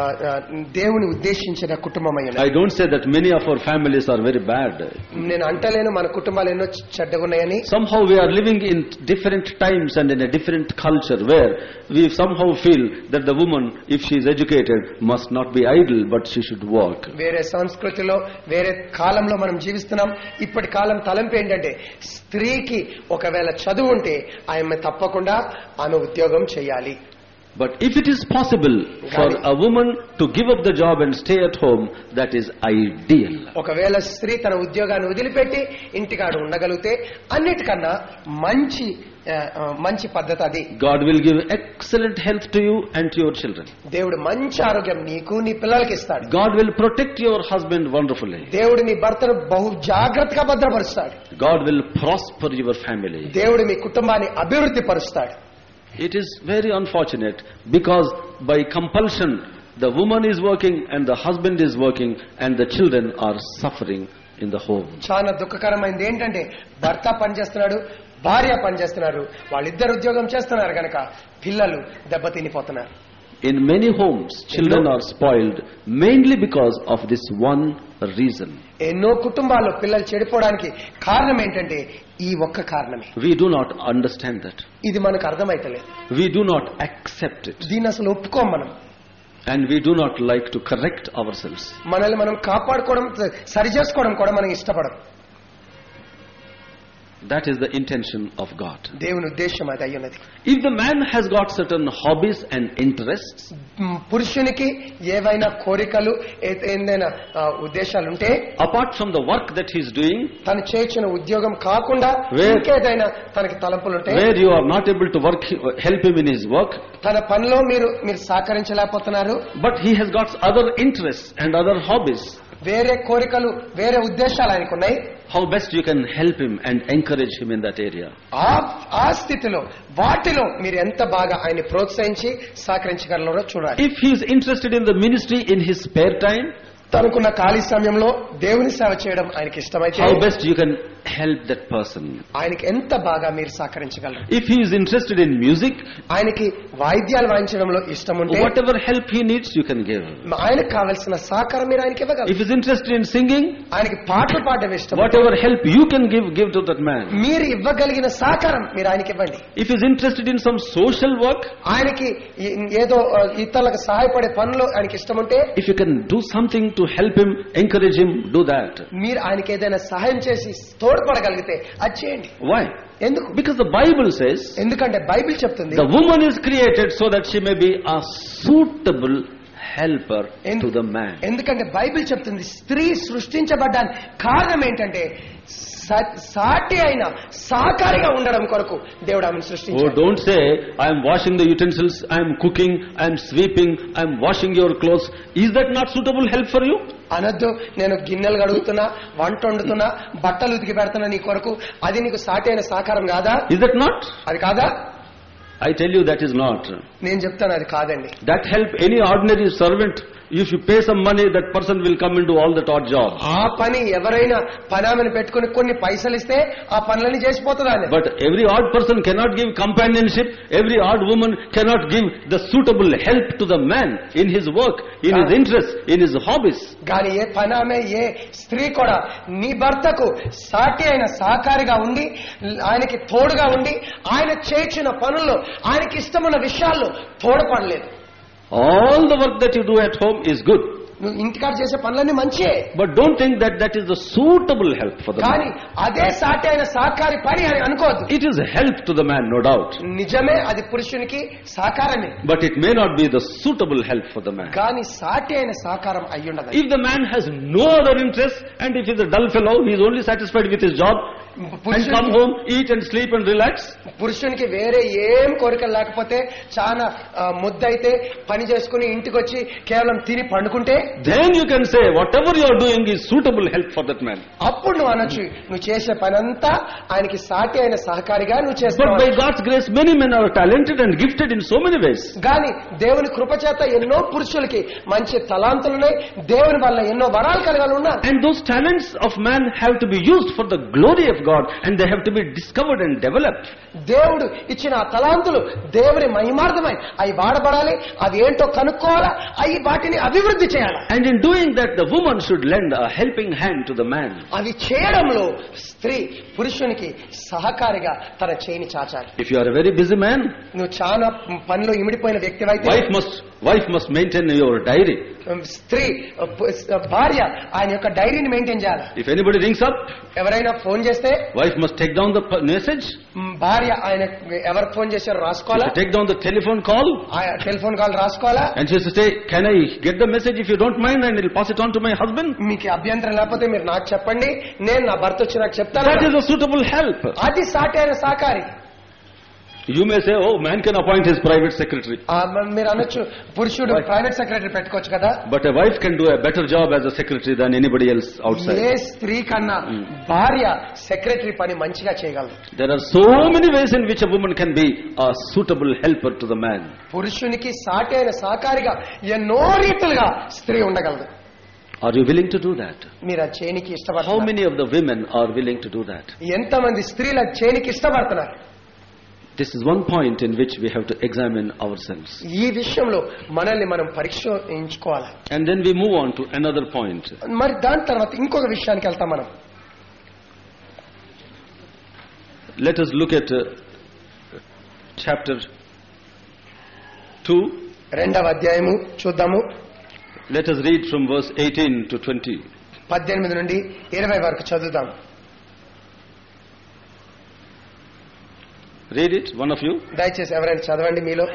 దేవుని ఉద్దేశించిన కుటుంబం అయ్యింది. I don't say that many of our families are very bad. నేను అంటలేను మన కుటుంబాలు ఎన్నో చెడ్డగా ఉన్నాయని. Somehow we are living in different times and in a different culture where we somehow feel that the woman, if she is educated, must not be idle, but she should work. వేరే సంస్కృతిలో, వేరే కాలంలో మనం జీవిస్తున్నాం. ఇప్పటి కాలం తలంపు ఏంటంటే స్త్రీకి ఒకవేళ చదువు ఉంటే ఆమె తప్పకుండా ఆమె ఉద్యోగం చేయాలి. But if it is possible for a woman to give up the job and stay at home, that is ideal. ఒకవేళ స్త్రీ తన ఉద్యోగాన్ని వదిలిపెట్టి ఇంటికాడ ఉండగలిగితే అన్నిటికన్నా మంచి పద్ధతి అది. God will give excellent health to you and to your children. దేవుడు మంచి ఆరోగ్యం నీకు, నీ పిల్లలకి ఇస్తాడు. God will protect your husband wonderfully. దేవుడు నీ భర్తను బహు జాగ్రత్తగా భద్రపరుస్తాడు. God will prosper your family. దేవుడు మీ కుటుంబాన్ని అభివృద్ధి పరుస్తాడు. It is very unfortunate because by compulsion the woman is working and the husband is working and the children are suffering in the home. చాలా దుఃఖకరమైనది ఏంటంటే భర్త పనిచేస్తున్నాడు, భార్య పనిచేస్తున్నారు, వాళ్ళిద్దరు ఉద్యోగం చేస్తున్నారు కనుక పిల్లలు దెబ్బతినిపోతున్నారు. In many homes children are spoiled mainly because of this one reason. ఎన్నో కుటుంబాల్లో పిల్లలు చెడిపోవడానికి కారణం ఏంటంటే ఈ ఒక్క కారణమే. We do not understand that. ఇది మనకు అర్థమైతలేదు. We do not accept it. దీన్ని అసలు ఒప్పుకోం మనం. And we do not like to correct ourselves. మనల్ని మనం కాపాడుకోవడం, సరి చేసుకోవడం కూడా మనం ఇష్టపడం. That is the intention of God. దేవుని ఉద్దేశం అది అయ్యున్నది. If the man has got certain hobbies and interests, పురుషునికి ఏవైనా కోరికలు, ఏదైనా ఉద్దేశాలు ఉంటే, apart from the work that he is doing, తను చేయించిన ఉద్యోగం కాకుండా ఇంకేదైనా తనకి తలంపులు ఉంటే, where you are not able to help him in his work, తన పనిలో మీరు సహకరించలేకపోతున్నారు, but he has got other interests and other hobbies, వేరే కోరికలు, వేరే ఉద్దేశాలు ఆయనకున్నాయి, how best you can help him and encourage him in that area. ఆ స్థితిలో వాటిలో మీరు ఎంత బాగా ఆయన ప్రోత్సహించి సహకరించగలరో చూడాలి. If he is interested in the ministry in his spare time, తనకున్న ఖాళీ సమయంలో దేవుని సేవ చేయడం ఆయనకి ఇష్టమైతే, how best you can help that person. ఆయనకి ఎంత బాగా మీరు సహకరించగలరు. If he is interested in music, ఆయనకి వాయిద్యాలు వాయించడంలో ఇష్టం ఉంటే, whatever help he needs you can give. ఆయనకు కావాల్సిన సహకారం మీరు ఆయనకి ఇవ్వగలరు. If he is interested in singing, ఆయనకి పాటలు పాడడం ఇష్టం, whatever help you can give to that man. మీరు ఇవ్వగలిగిన సహకారం మీరు ఆయనకి ఇవ్వండి. If he is interested in some social work, ఆయనకి ఏదో ఇతరులకు సహాయపడే పనులు ఆయనకి ఇష్టం ఉంటే, if you can do something to help him, encourage him, do that. మీరు ఆయనకి ఏదైనా సహాయం చేసి తోడ్పడగలిగితే అది చేయండి. Why? ఎందుకు? Because the Bible says, ఎందుకంటే బైబిల్ చెప్తుంది, the woman is created so that she may be a suitable helper to the man. ఎందుకంటే బైబిల్ చెప్తుంది స్త్రీ సృష్టించబడ్డానికి కారణం ఏంటంటే సాటి అయిన సహకారిగా ఉండడం కొరకు దేవుడు ఆమెను Oh, సృష్టించాడు. don't say, I am washing the utensils, I am cooking, I am sweeping, I am washing your clothes. Is that not suitable help for you? అనొద్దు, నేను గిన్నెలు కడుగుతున్నా, వంట వండుతున్నా, బట్టలు ఉతికి పెడుతున్నా నీ కొరకు, అది నీకు సాటి అయిన సహకారం కాదా? Is that not? అది కాదా? I tell you that is not. నేను చెప్తాను అది కాదండి. That help any ordinary servant, if you pay some money, that person will come into all that odd jobs. ఆ పని ఎవరైనా పనామని పెట్టుకుని కొన్ని పైసలు ఇస్తే ఆ పనులని చేసిపోతుందని. But every odd person cannot give companionship, every odd woman cannot give the suitable help to the man in his work, in his interests, in his hobbies. కానీ ఏ పనామే ఏ స్త్రీ కూడా నీ భర్తకు సాటి అయిన సహకారిగా ఉండి ఆయనకి తోడుగా ఉండి ఆయన చేర్చిన పనుల్లో ఆయనకి ఇష్టమైన విషయాల్లో తోడ్పడలేదు. All the work that you do at home is good. నువ్వు ఇంటికాడ చేసే పనులన్నీ మంచియే, But don't think that that is the suitable help for the కానీ man. అదే సాటి అయిన సహకారి పని అని అనుకోవద్దు. It is a help to the man, no doubt. నిజమే, అది పురుషునికి సహకారమే, But it may not be the suitable help for the man. కానీ సాటి అయిన సహకారం అయ్యుండదు. If the man has no other interest, and if he is a dull fellow, he is only satisfied with his job, and come home, eat and sleep and relax. పురుషునికి వేరే ఏం కోరికలు లేకపోతే చాలా ముద్దయితే పని చేసుకుని ఇంటికి వచ్చి కేవలం తిని పండుకుంటే, then you can say whatever you are doing is suitable help for that man. అప్పుడు నువ్వు అనొచ్చు నువ్వు చేసే పనంతా ఆయనకి సాటి అయిన సహకారిగా నువ్వు But చేస్తావు. by God's grace, many men are talented and gifted in so many ways. కానీ దేవుని కృపచేత ఎన్నో పురుషులకి మంచి తలాంతులున్నాయి, దేవుని వల్ల ఎన్నో వరాలు కలిగి ఉన్నారు. And those talents of man have to be used for the glory of God, and they have to be discovered and developed. దేవుడు ఇచ్చిన ఆ తలాంతులు దేవుని మహిమార్థమై అవి వాడబడాలి, అవి ఏంటో కనుక్కోవాలా, అవి వాటిని అభివృద్ధి చేయాలి. And in doing that, the woman should lend a helping hand to the man. అవి చేయడంలో స్త్రీ పురుషునికి సహకారిగా తన చేయిని చాచాలి. If you are a very busy man, నువ్వు చాలా పనిలో ఇమిడిపోయిన వ్యక్తివైతే wife must maintain your diary. స్త్రీ భార్య ఆయన యొక్క డైరీని మెయింటైన్ చేయాలి. If anybody rings up, ఎవరైనా ఫోన్ చేస్తే wife must take down the message. భార్య ఆయన ఎవరు ఫోన్ చేశారో రాసుకోవాలా, Take down the telephone call, telephone call రాసుకోవాలా. and she has to say, can I get the message if you don't mind, and I'll pass it on to my husband. మీకు అభ్యంతరం లేకపోతే మీరు నాకు చెప్పండి, నేను నా భర్త వచ్చి నాకు చెప్తాను. That is a suitable help. అది సాటి అయిన సహకారి. You may say, oh, man can appoint his private secretary. మీరు అనొచ్చు పురుషుడు ప్రైవేట్ సెక్రటరీ పెట్టుకోవచ్చు కదా. But a wife can do a better job as a secretary than anybody else outside. ఏ స్త్రీ కన్నా భార్య సెక్రటరీ పని మంచిగా చేయగలదు. There are so many ways in which a woman can be a suitable helper to the man. పురుషునికి సాటి అయిన సహకారిగా ఎన్నో రీతులుగా స్త్రీ ఉండగలదు. Are you willing to do that? మీరు ఆ చేనికి How ఇష్టపడుతున్నారు? many of the women are willing to do that? ఎంతమంది స్త్రీల చేనికి ఇష్టపడుతున్నారు? This is one point in which we have to examine ourselves. ఈ విషయంలో మనల్ని మనం పరీక్షించుకోవాలి. And then we move on to another point. మరి దాని తర్వాత ఇంకొక విషయానికి వెళ్తాం మనం. Let us look at chapter 2. రెండవ అధ్యాయము చూద్దాము. Let us read from verse 18 to 20. 18 నుండి 20 వరకు చదువుదాం. Read it, one of you. దయచేసి ఎవరైనా చదవండి మీలో.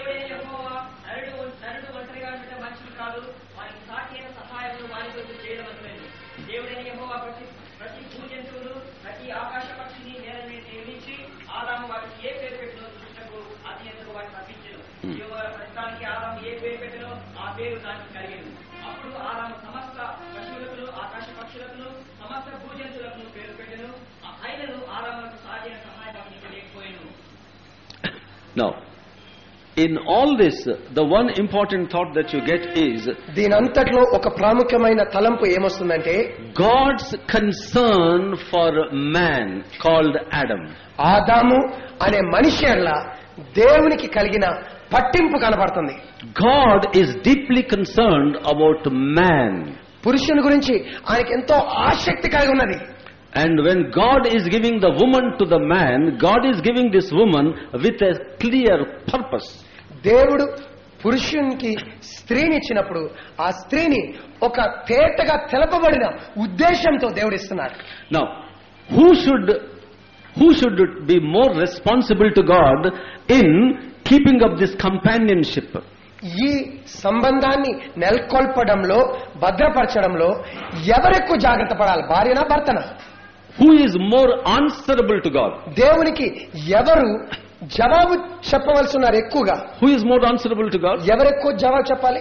Now, in all this, the one important thought that you get is దీనంతట్లో ఒక ప్రాముఖ్యమైన తలంపు ఏమొస్తుందంటే God's concern for man called Adam. ఆదాము అనే మనిషిలా దేవునికి కలిగిన పట్టింపు కనబడుతుంది. God is deeply concerned about man. పురుషుని గురించి ఆయనకి ఎంతో ఆసక్తి కలిగి ఉన్నది. And when God is giving the woman to the man, God is giving this woman with a clear purpose. దేవుడు పురుషునికి స్త్రీని ఇచ్చినప్పుడు ఆ స్త్రీని ఒక తేటగా తెలపబడిన ఉద్దేశంతో దేవుడు ఇస్తున్నాడు. Now, who should be more responsible to God in keeping up this companionship? ఈ సంబంధాన్ని నెలకొల్పడంలో, భద్రపరచడంలో ఎవరెక్కువ జాగ్రత్త పడాలి, భార్యనా భర్తనా? Who is more answerable to God? దేవునికి ఎవరు జవాబు చెప్పవలసి ఉన్నారు ఎక్కువగా? Who is more answerable to God? ఎవరు ఎక్కువ జవాబు చెప్పాలి?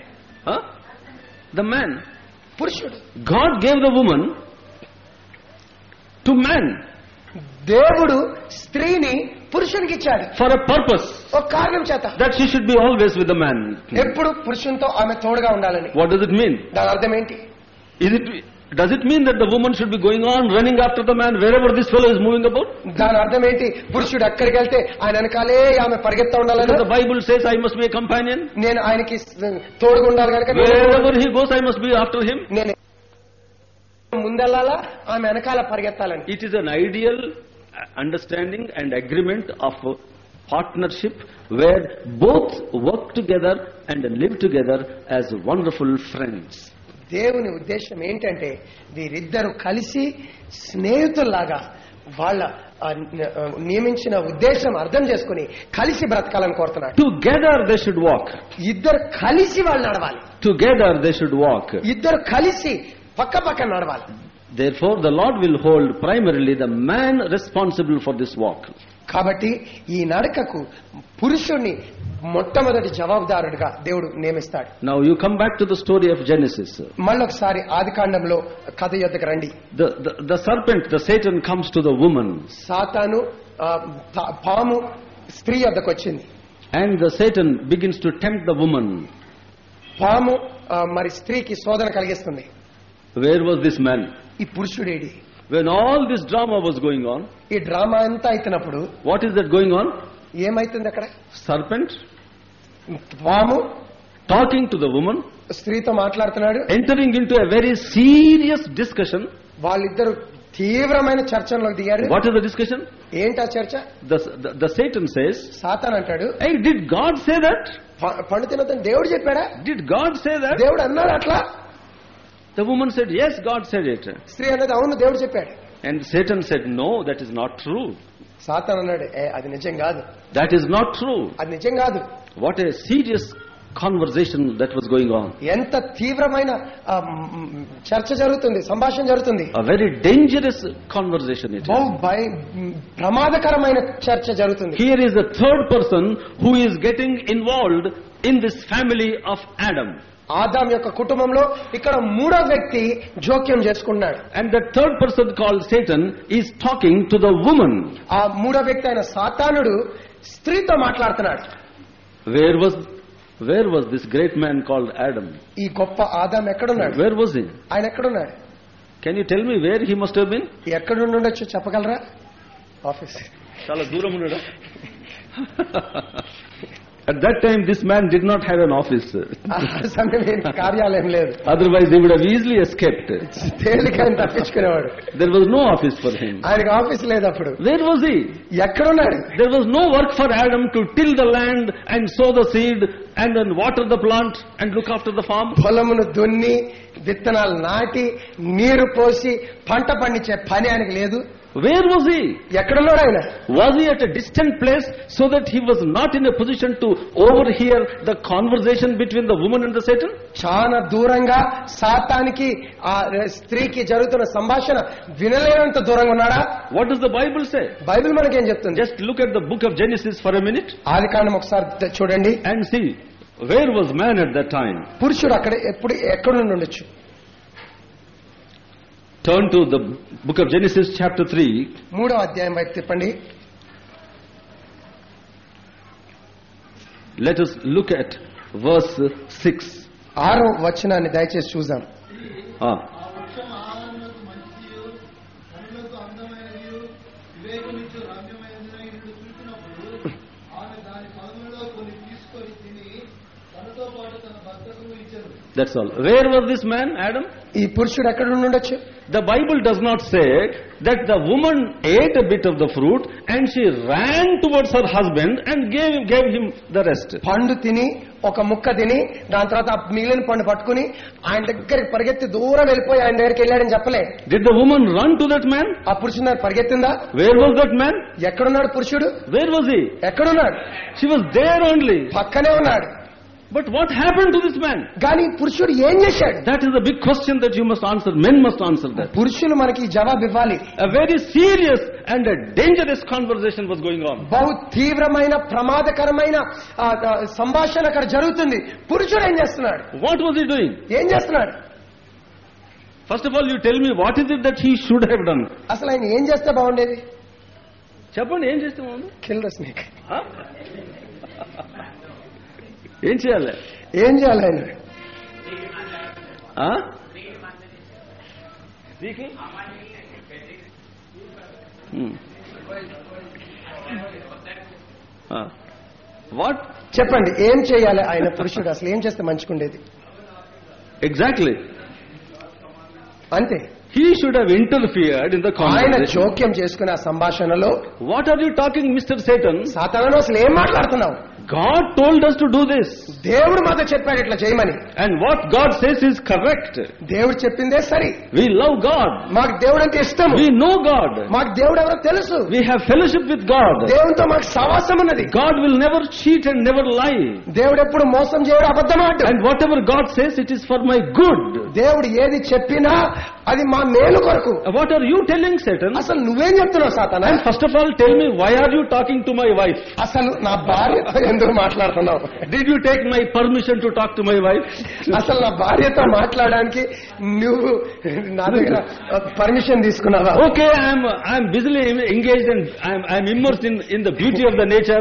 The man. పురుషుడు. God gave the woman to man. దేవుడు స్త్రీని పురుషునికి ఇచ్చాడు. For a purpose. ఒక కారణం చేత. That she should be always with the man. ఎప్పుడు పురుషునితో ఆమె తోడుగా ఉండాలని. What does it mean? దాని అర్థం ఏంటి? Does it mean that the woman should be going on running after the man wherever this fellow is moving about? దాని అర్థం ఏంటి? పురుషుడు ఎక్కడికి వెళ్తే ఆయన వెనకాలే ఆమె పరిగెత్తా ఉండాలని. The Bible says I must be a companion. నేను ఆయనకి తోడుగా ఉండాలి కనుక wherever he goes I must be after him. నేను ముందెళ్ళాలా, ఆమె వెనకాల పరిగెత్తాలని. It is an ideal understanding and agreement of partnership where both work together and live together as wonderful friends. దేవుని ఉద్దేశం ఏంటంటే వీరిద్దరు కలిసి స్నేహితుల్లాగా వాళ్ళ నియమించిన ఉద్దేశం అర్థం చేసుకుని కలిసి బ్రతకాలని కోరుతున్నాడు. Together they should walk. ఇద్దరు కలిసి వాళ్ళు నడవాలి. Together they should walk. ఇద్దరు కలిసి పక్క పక్క నడవాలి. Therefore the Lord will hold primarily the man responsible for this walk. కాబట్టి ఈ నడకకు పురుషుణ్ణి మొట్టమొదటి జవాబుదారుడిగా దేవుడు నియమిస్తాడు. Now you come back to the story of Genesis. మళ్ళొకసారి ఆదికాండంలో కథ యొద్దకు రండి. The serpent, the Satan comes to the woman. సాతాను పాము స్త్రీ యొద్దకు వచ్చింది. And the Satan begins to tempt the woman. పాము మరి స్త్రీకి శోధన కలిగిస్తుంది. Where was this man? ఈ పురుషుడేడి? When all this drama was going on, ఈ డ్రామా అంతా అయినప్పుడు what is that going on? ఏమైతుంది అక్కడ? Serpent పాము talking to the woman, స్త్రీతో మాట్లాడుతున్నాడు, entering into a very serious discussion. వాళ్ళిద్దరు తీవ్రమైన చర్చలో దిగారు. What is the discussion? ఏంటా చర్చ? The Satan says, సాతాన్ అంటాడు, hey, did God say that? పండు తినొద్దని దేవుడు చెప్పాడా? Did God say that? దేవుడు అన్నాడు అట్లా? The woman said, yes, God said it. స్త్రీ అన్నది అవును దేవుడు చెప్పాడు. And Satan said, no, that is not true. Satan అన్నాడు, అది నిజం కాదు. That is not true. అది నిజం కాదు. What a serious conversation that was going on. ఎంత తీవ్రమైన చర్చ జరుగుతుంది, సంభాషణ జరుగుతుంది. A very dangerous conversation it is. ప్రమాదకరమైన చర్చ జరుగుతుంది. Here is a third person who is getting involved in this family of Adam. Adam యొక్క కుటుంబంలో ఇక్కడ మూడో వ్యక్తి జోక్యం చేసుకున్నాడు. And the third person called Satan is talking to the woman. ఆ మూడో వ్యక్తి అయిన సాతానుడు స్త్రీతో మాట్లాడుతున్నాడు. Where was this great man called Adam? ఈ గొప్ప ఆదాం ఎక్కడున్నాడు? Where was he? ఆయన ఎక్కడున్నాడు? Can you tell me where he must have been? ఎక్కడ ఉండొచ్చు చెప్పగలరా? ఆఫీస్. చాలా దూరం ఉన్నాడా? At that time this man did not have an office. కార్యాలయం లేదు. Otherwise he would have easily escaped. తేలికైన తప్పించుకునేవాడు. There was no office for him. ఆయనకు ఆఫీస్ లేదు అప్పుడు. Where was he? ఎక్కడున్నాడు? There was no work for Adam to till the land and sow the seed and then water the plant and look after the farm. పొలమును దున్ని విత్తనాలు నాటి నీరు పోసి పంట పండించే పని ఆయనకు లేదు. Where was he? ఎక్కడున్నాడు ఆయన? Was he at a distant place so that he was not in a position to overhear the conversation between the woman and the Satan? చాలా దూరంగా సాతానికి ఆ స్త్రీకి జరుగుతున్న సంభాషణ వినలేనంత దూరంగా ఉన్నాడా? What does the Bible say? Bible మనకేం చెప్తుంది? Just look at the book of Genesis for a minute. ఆదికాండం ఒకసారి చూడండి. And see, where was man at that time? పురుషుడు అక్కడ ఎక్కడ నుండి ఉండొచ్చు? Turn to the book of Genesis chapter 3. 3వ అధ్యాయం వైపు తిప్పండి. Let us look at verse 6. 6వ వచనాన్ని దయచేసి చూద్దాం. That's all. Where was this man, Adam? ఈ పురుషుడు ఎక్కడ నుండి ఉండొచ్చు? The Bible does not say that the woman ate a bit of the fruit and she ran towards her husband and gave him the rest. పండు తిని ఒక ముక్క తిని దాని తర్వాత మిగిలిన పండు పట్టుకుని ఆయన దగ్గరికి పరిగెత్తి దూరం వెళ్ళిపోయి ఆయన దగ్గరికి వెళ్ళాడని చెప్పలే. Did the woman run to that man? ఆ పురుషుడు పరిగెత్తిందా? Where was that man? ఎక్కడున్నాడు పురుషుడు? Where was he? ఎక్కడున్నాడు? She was there only. పక్కనే ఉన్నాడు. But what happened to this man? కానీ పురుషుడు ఏం చేశాడు? That is the big question that you must answer. Men must answer that. పురుషులు మనకి జవాబు ఇవ్వాలి. A very serious and a dangerous conversation was going on. బహు తీవ్రమైన ప్రమాదకరమైన సంభాషణ అక్కడ జరుగుతుంది. పురుషుడు ఏం చేస్తున్నాడు? What was he doing? ఏం చేస్తున్నాడు? First of all, you tell me what is it that he should have done. అసలు ఆయన ఏం చేస్తే బాగుండేది? చెప్పండి, ఏం చేస్తే బాగుంది? Kill the snake. ఏం చేయాలి? ఏం చేయాలి ఆయన? వాట్? చెప్పండి, ఏం చేయాలి ఆయన పురుషుడు? అసలు ఏం చేస్తే మంచిగుండేది? ఎగ్జాక్ట్లీ అంతే. He should have interfered in the ఆయన conversation. జోక్యం చేసుకునే ఆ సంభాషణలో, What are you talking, Mr. Satan? సాతాను అసలు ఏం మాట్లాడుతున్నావు? God told us to do this. దేవుడు మాతో చెప్పాడు ఇట్లా చేయమని. And what God says is correct. దేవుడు చెప్పిందే సరి. We love God. మాకు దేవుడు అంటే ఇష్టం. We know God. మాకు దేవుడు ఎవరో తెలుసు. We have fellowship with God. దేవునితో మాకు సహవాసం ఉన్నది. God will never cheat and never lie. దేవుడు ఎప్పుడు మోసం చేయడు, అబద్ధం ఆడు. And whatever God says, it is for my good. దేవుడు ఏది చెప్పినా అది మా మేలు కొరకు. What are you telling, Satan? అసలు నువ్వేం చెప్తున్నావు సాతానా? And first of all, tell me, why are you talking to my wife? అసలు నా భార్యతో ఎందుకు మాట్లాడుతున్నావు? Did you take my permission to talk to my wife? అసలు నా భార్యతో మాట్లాడడానికి నువ్వు నా దగ్గర పర్మిషన్ తీసుకున్నావా? Okay, I'm busily engaged and I'm immersed in the beauty of the nature.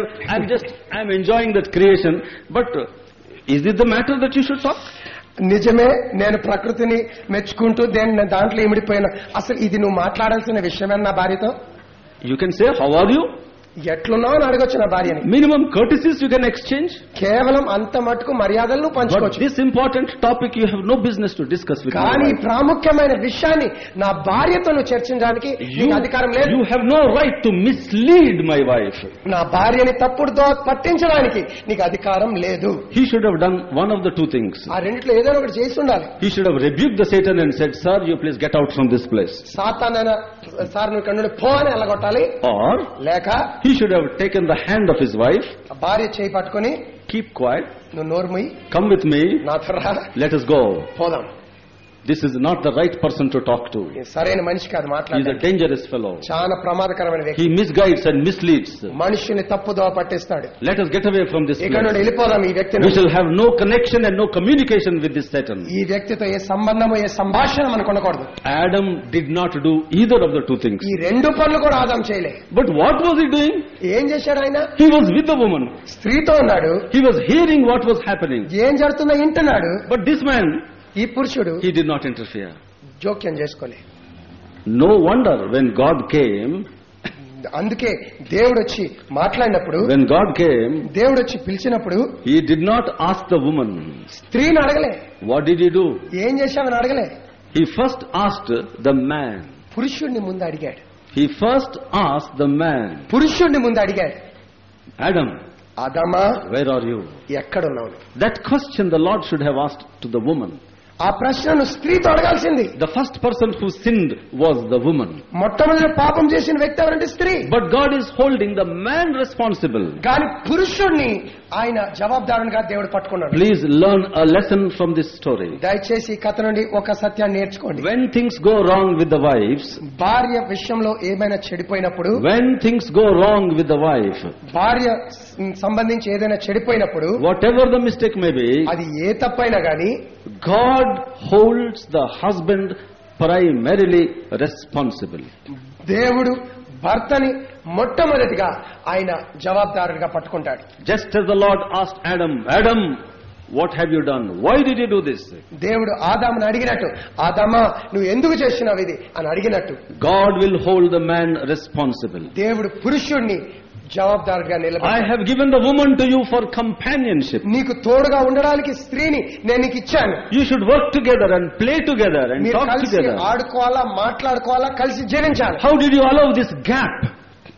I'm enjoying that creation. But is it the matter that you should talk? నిజమే, నేను ప్రకృతిని మెచ్చుకుంటూ దాంట్లో ఇమిడిపోయినా అసలు ఇది నువ్వు మాట్లాడాల్సిన విషయమే నా భార్యతో? You can say, how are you? ఎట్లున్నావు అని అడగొచ్చు నా భార్యని. Minimum courtesies you can exchange. కేవలం అంత మటుకు మర్యాదలను But పంచుకోవచ్చు. this important topic you have no business to discuss with me. కానీ ప్రాముఖ్యమైన విషయాన్ని నా భార్యతో నువ్వు చర్చించడానికి నీకు అధికారం లేదు. You have no right to mislead my wife. నా భార్యని తప్పుడుతో పట్టించడానికి నీకు అధికారం లేదు. He should have done one of the two things. ఆ రెండిట్లో ఏదైనా ఒకటి చేసి ఉండాలి. He should have rebuked the Satan and said, sir, you please get out from this place. సాతానైనా సార్ నువ్వు ఇక్కడ నుండి పో అని ఎల్లగొట్టాలి. Or లేక he should have taken the hand of his wife, భార్య చేయి పట్టుకుని, keep quiet, నువ్వు నోరు మూయి, come with me, నాతో రా, let us go. పోదాం. This is not the right person to talk to. సరైన మనిషి కాదు He is a మాట్లాడడానికి. dangerous fellow. చాలా ప్రమాదకరమైన వ్యక్తి. He misguides and misleads. మనుషుని తప్పుదో పట్టిస్తాడు. Let us get away from this ఇక్కడ నుండి place. వెళ్ళిపోదాం ఈ వ్యక్తిని. We shall have no connection and no communication with this Satan. ఈ వ్యక్తితో ఏ సంబంధము ఏ సంభాషణ మనకు ఉండకూడదు. Adam did not do either of the two things. ఈ రెండు పనులు కూడా ఆదాం చేయలే. But what was he doing? ఏం చేశాడు ఆయన? He was with the woman. స్త్రీతో ఉన్నాడు. He was hearing what was happening. ఏం జరుగుతుందో వింటున్నాడు. But this man, ఈ పురుషుడు he did not interfere. జోక్యం చేసుకోలే. No wonder when God came, అందుకే దేవుడు వచ్చి మాట్లాడినప్పుడు, when God came, దేవుడు వచ్చి పిలిచినప్పుడు he did not ask the woman. స్త్రీని అడగలే. What did he do? ఏం చేశామని అడగలే. He first asked the man. పురుషుడిని ముందు అడిగాడు. He first asked the man. పురుషుడిని ముందు అడిగాడు. Adam, ఆదామా, where are you? ఎక్కడున్నావు? That question the Lord should have asked to the woman. ఆ ప్రశ్నను స్త్రీతో అడగాల్సింది. The first person who sinned was the woman. మొట్టమొదటి పాపం చేసిన వ్యక్తి ఎవరంటే స్త్రీ. But God is holding the man responsible. కానీ పురుషుడిని ఆయన జవాబుదారునిగా దేవుడు పట్టుకున్నాడు. Please learn a lesson from this story. దయచేసి ఈ కథ నుండి ఒక సత్యాన్ని నేర్చుకోండి. When things go wrong with the wives, భార్య విషయంలో ఏమైనా చెడిపోయినప్పుడు, when things go wrong with the wife, భార్య సంబంధించి ఏదైనా చెడిపోయినప్పుడు, whatever the mistake may be, అది ఏ తప్పైనా గాని God holds the husband primarily responsible. దేవుడు భర్తని మొట్టమొదటిగా ఆయన జవాబుదారుడిగా పట్టుకుంటాడు. Just as the Lord asked Adam, Adam, what have you done? Why did you do this? దేవుడు ఆదామును అడిగినట్టు, ఆదామా నువ్వు ఎందుకు చేస్తున్నావు ఇది అని అడిగినట్టు, God will hold the man responsible. దేవుడు పురుషుడిని జవాబుదారుగా I నిలబెట్టాడు. have given the woman to you for companionship. నీకు తోడుగా ఉండడానికి స్త్రీని నేను నీకు ఇచ్చాను. You should work together and play together and మీరు talk కలిసి together. ఆడుకోవాలా, మాట్లాడుకోవాలా, కలిసి జీవించాలి. How did you allow this gap?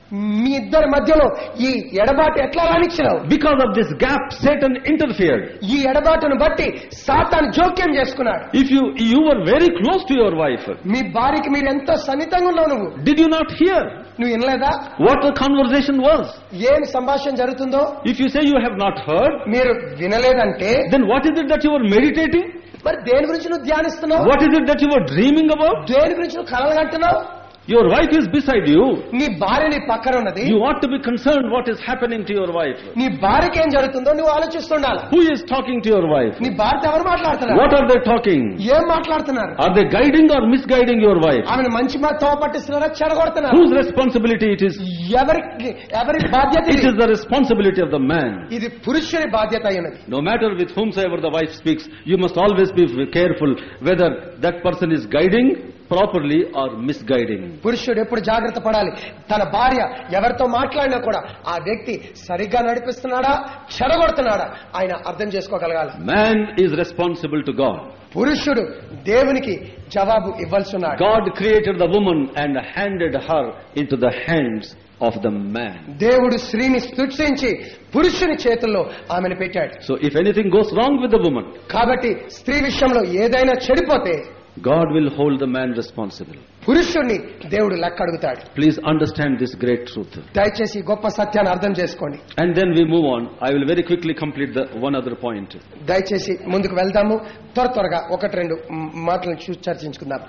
మీ ఇద్దరి మధ్యలో ఈ ఎడబాటు ఎట్లా రానిచ్చినావు? Because of this gap, Satan interfered. ఈ ఎడబాటును బట్టి సాతాను జోక్యం చేసుకున్నాడు. If you were very close to your wife, మీ భార్యకి మీరు ఎంతో సన్నిహితంగా ఉన్నావు. నువ్వు did you not hear నువ్వు వినలేదా what the conversation was? ఏం సంభాషణ జరుగుతుందో? If you say you have not heard, మీరు వినలేదంటే then what is it that you were meditating? మరి దేని గురించి నువ్వు ధ్యానిస్తున్నావు? What is it that you were dreaming about? దేని గురించి నువ్వు కలలు కంటున్నావు? Your wife is beside you. నీ భార్య నీ పక్కన ఉన్నది. You ought to be concerned what is happening to your wife. నీ భార్యకి ఏం జరుగుతుందో నువ్వు ఆలోచిస్తుండాలి. Who is talking to your wife? నీ భార్య ఎవరు మాట్లాడుతున్నారు? What are they talking? ఏం మాట్లాడుతున్నారు? Are they guiding or misguiding your wife? ఆమెను మంచి తోవ పట్టిస్తున్నారా, చెడగొడుతున్నారా? Whose responsibility it is? ఎవరి బాధ్యత? It is the responsibility of the man. ఇది పురుషుని బాధ్యత అయినది. No matter with whomsoever the wife speaks, you must always be careful whether that person is guiding properly or misguiding. పురుషుడు ఎప్పుడు జాగ్రత్త పడాలి. తన భార్య ఎవరితో మాట్లాడినా కూడా ఆ వ్యక్తి సరిగ్గా నడిపిస్తున్నాడా, చెడగొడుతున్నాడా ఆయన అర్థం చేసుకోగలగాలి. Man is responsible to God. పురుషుడు దేవునికి జవాబు ఇవ్వాల్సి ఉన్నాడు. God created the woman and handed her into the hands of the man. దేవుడు స్త్రీని సృష్టించి పురుషుని చేతుల్లో ఆమెను పెట్టాడు. So if anything goes wrong with the woman, కాబట్టి స్త్రీ విషయంలో ఏదైనా చెడిపోతే God will hold the man responsible. పురుషుణ్ణి దేవుడు లెక్క అడుగుతాడు. Please understand this great truth. దయచేసి గొప్ప సత్యాన్ని అర్థం చేసుకోండి. And then we move on. I will very quickly complete the one other point. దయచేసి ముందుకు వెళ్దాము. త్వరగా ఒకటి రెండు మాటలను చూసి చర్చించుకుందాం.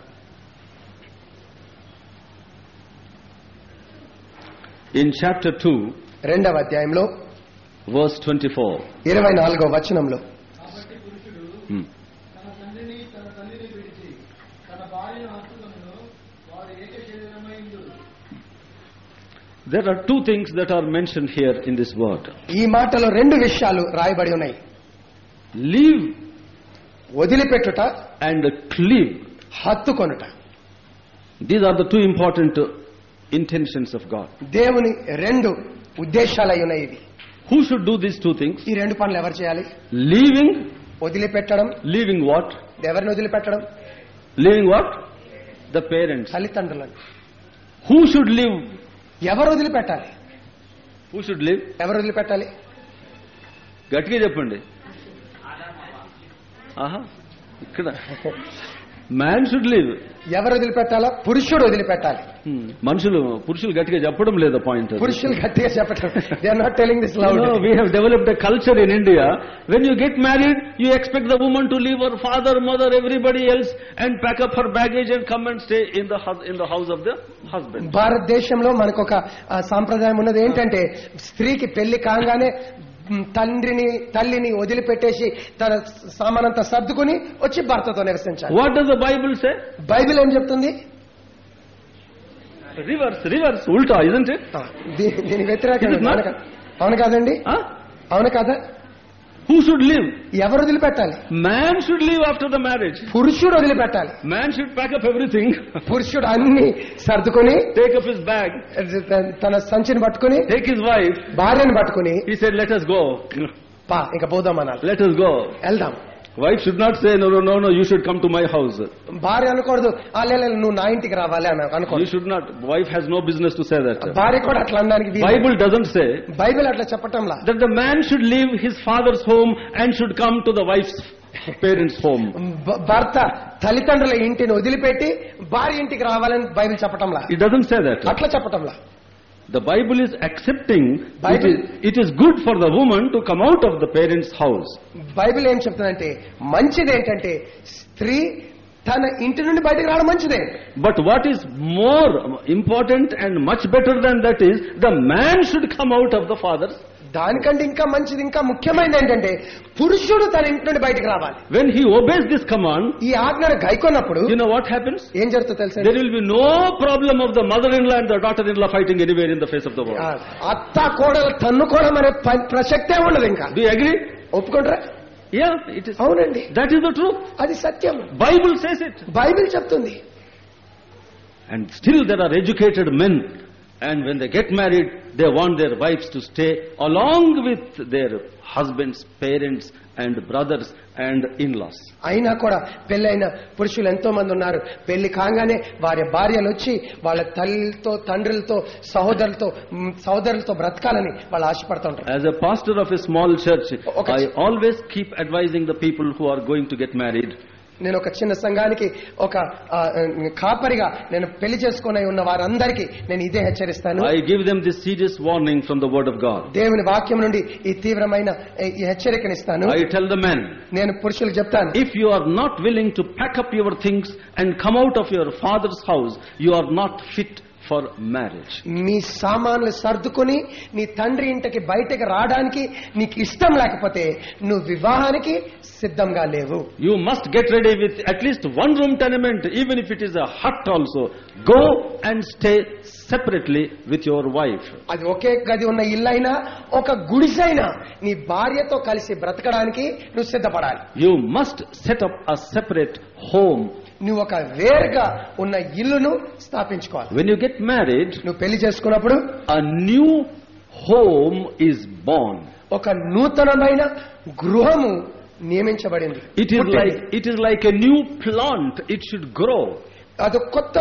In chapter 2, రెండవ అధ్యాయంలో verse 24. 24వ వచనంలో There are two things that are mentioned here in this word. ఈ మాటలో రెండు విషయాలు రాయబడి ఉన్నాయి. Leave వదిలిపెట్టుట and cleave. హత్తుకొనుట. These are the two important intentions of God. దేవుని రెండు ఉద్దేశాలు అయి ఉన్నాయి ఇవి. Who should do these two things? ఈ రెండు పనులు ఎవరు చేయాలి? Leaving. వదిలిపెట్టడం. Leaving what? ఎవరిని వదిలిపెట్టడం? Leaving what? The parents. తల్లిదండ్రులను. Who should leave? ఎవరు వదిలిపెట్టాలి? Who should leave? ఎవరు వదిలిపెట్టాలి? గట్టిగా చెప్పండి. ఆహా, ఇక్కడ మ్యాన్ షుడ్ లీవ్. ఎవరు వదిలిపెట్టాలా? పురుషుడు వదిలిపెట్టాలి. పురుషులు గట్టిగా చెప్పడం లేదు పాయింట్. పురుషులు గట్టిగా చెప్పడం. They are not telling this loud. We have developed a culture in India. When you get married, you expect the woman to leave her father, mother, everybody else and pack up her baggage and come and stay in the house of the husband. భారతదేశంలో మనకు ఒక సాంప్రదాయం ఉన్నది ఏంటంటే స్త్రీకి పెళ్లి కాగానే తల్లిని వదిలిపెట్టేసి తన సామానంతా సర్దుకుని వచ్చి భర్తతో నివసించాలి. What does the Bible say? Bible ఏం చెప్తుంది? రివర్స్ ఉల్టా, isn't it? దీని వ్యతిరేకంగా. అవును కాదండి? అవును కాదా? Who should leave? ఎవరు వదిలిపెట్టాలి? Man should leave after the marriage. పురుషుడు వదిలిపెట్టాలి. Man should pack up everything. పురుషుడు అన్ని సర్దుకుని take up his bag, తన సంచిని పట్టుకుని, take his wife, భార్యను పట్టుకుని, he said let us go. ఇంకా పోదాం అనాలి. Let us go. వెళ్దాం. Wife should not say no, you should come to my house. భార్య అనకూడదు నువ్వు నా ఇంటికి రావాలి అని అనుకోదు. You should not. Wife has no business to say that. భార్య కూడా అట్లా అనడానికి Bible doesn't say. బైబిల్ అట్లా చెప్పటంలా. That the man should leave his father's home and should come to the wife's parents' home. భర్త తల్లిదండ్రుల ఇంటిని వదిలిపెట్టి భార్య ఇంటికి రావాలని బైబిల్ చెప్పటంలా. It doesn't say that. అట్లా చెప్పటంలా. The Bible is accepting. It is good for the woman to come out of the parents' house. Bible ఏం చెప్తుందంటే మంచిది ఏంటంటే స్త్రీ తన ఇంటి నుండి బయటకు రావడం మంచిదే. But what is more important and much better than that is the man should come out of the father's. దానికంటే ఇంకా మంచిది, ఇంకా ముఖ్యమైనది ఏంటంటే పురుషుడు తన ఇంటి నుండి బయటకు రావాలి. When he obeys this command, ఈ ఆజ్ఞను గైకొన్నప్పుడు you know what happens? ఏం జరుగుతుందో తెలుసా? There will be no problem of the mother-in-law and the daughter-in-law fighting anywhere in the face of the world. అత్త కోడలు తన్నుకోవడం అనే ప్రసక్తే ఉండదు ఇంకా. Do you agree? ఒప్పుకుంటారా? Yeah, it is. అవునండి, that is the truth. అది సత్యం. Bible says it. బైబిల్ చెప్తుంది. And still there are educated men And when they get married, they want their wives to stay along with their husbands, parents and brothers and in-laws. అయినా కూడా పెళ్ళైన పురుషులు ఎంతో మంది ఉన్నారు. పెళ్లి కాగానే వారి భార్యలు వచ్చి వాళ్ళ తల్లితో, తండ్రులతో, సహోదరులతో బ్రతకాలని వాళ్ళు ఆశపడుతూ ఉంటారు. As a pastor of a small church, I always keep advising the people who are going to get married. నేను ఒక చిన్న సంఘానికి ఒక కాపరిగా నేను పెళ్లి చేసుకుని ఉన్న వారందరికీ నేను ఇదే హెచ్చరిస్తాను. I give them this serious warning from the word of God. దేవుని వాక్యం నుండి ఈ తీవ్రమైన ఈ హెచ్చరికనిస్తాను. I tell the men, నేను పురుషులకు చెప్తాను, if you are not willing to pack up your things and come out of your father's house, you are not fit for marriage. నీ సామాన్లు సర్దుకొని నీ తండ్రి ఇంటికి బయటకు రావడానికి నీకు ఇష్టం లేకపోతే నువ్వు వివాహానికి సిద్ధంగా లేవు. You must get ready with at least one room tenement, even if it is a hut also. Go and stay separately with your wife. అది ఒకే గది ఉన్న ఇల్లైనా ఒక గుడిసైనా నీ భార్యతో కలిసి బ్రతకడానికి నువ్వు సిద్ధపడాలి. You must set up a separate home. నువ్వు ఒక వేరుగా ఉన్న ఇల్లును స్థాపించుకోవాలి. When you get married, నువ్వు పెళ్లి చేసుకున్నప్పుడు a new home is born. ఒక నూతనమైన గృహము నియమించబడింది. It is like a new plant. It should grow. అది కొత్త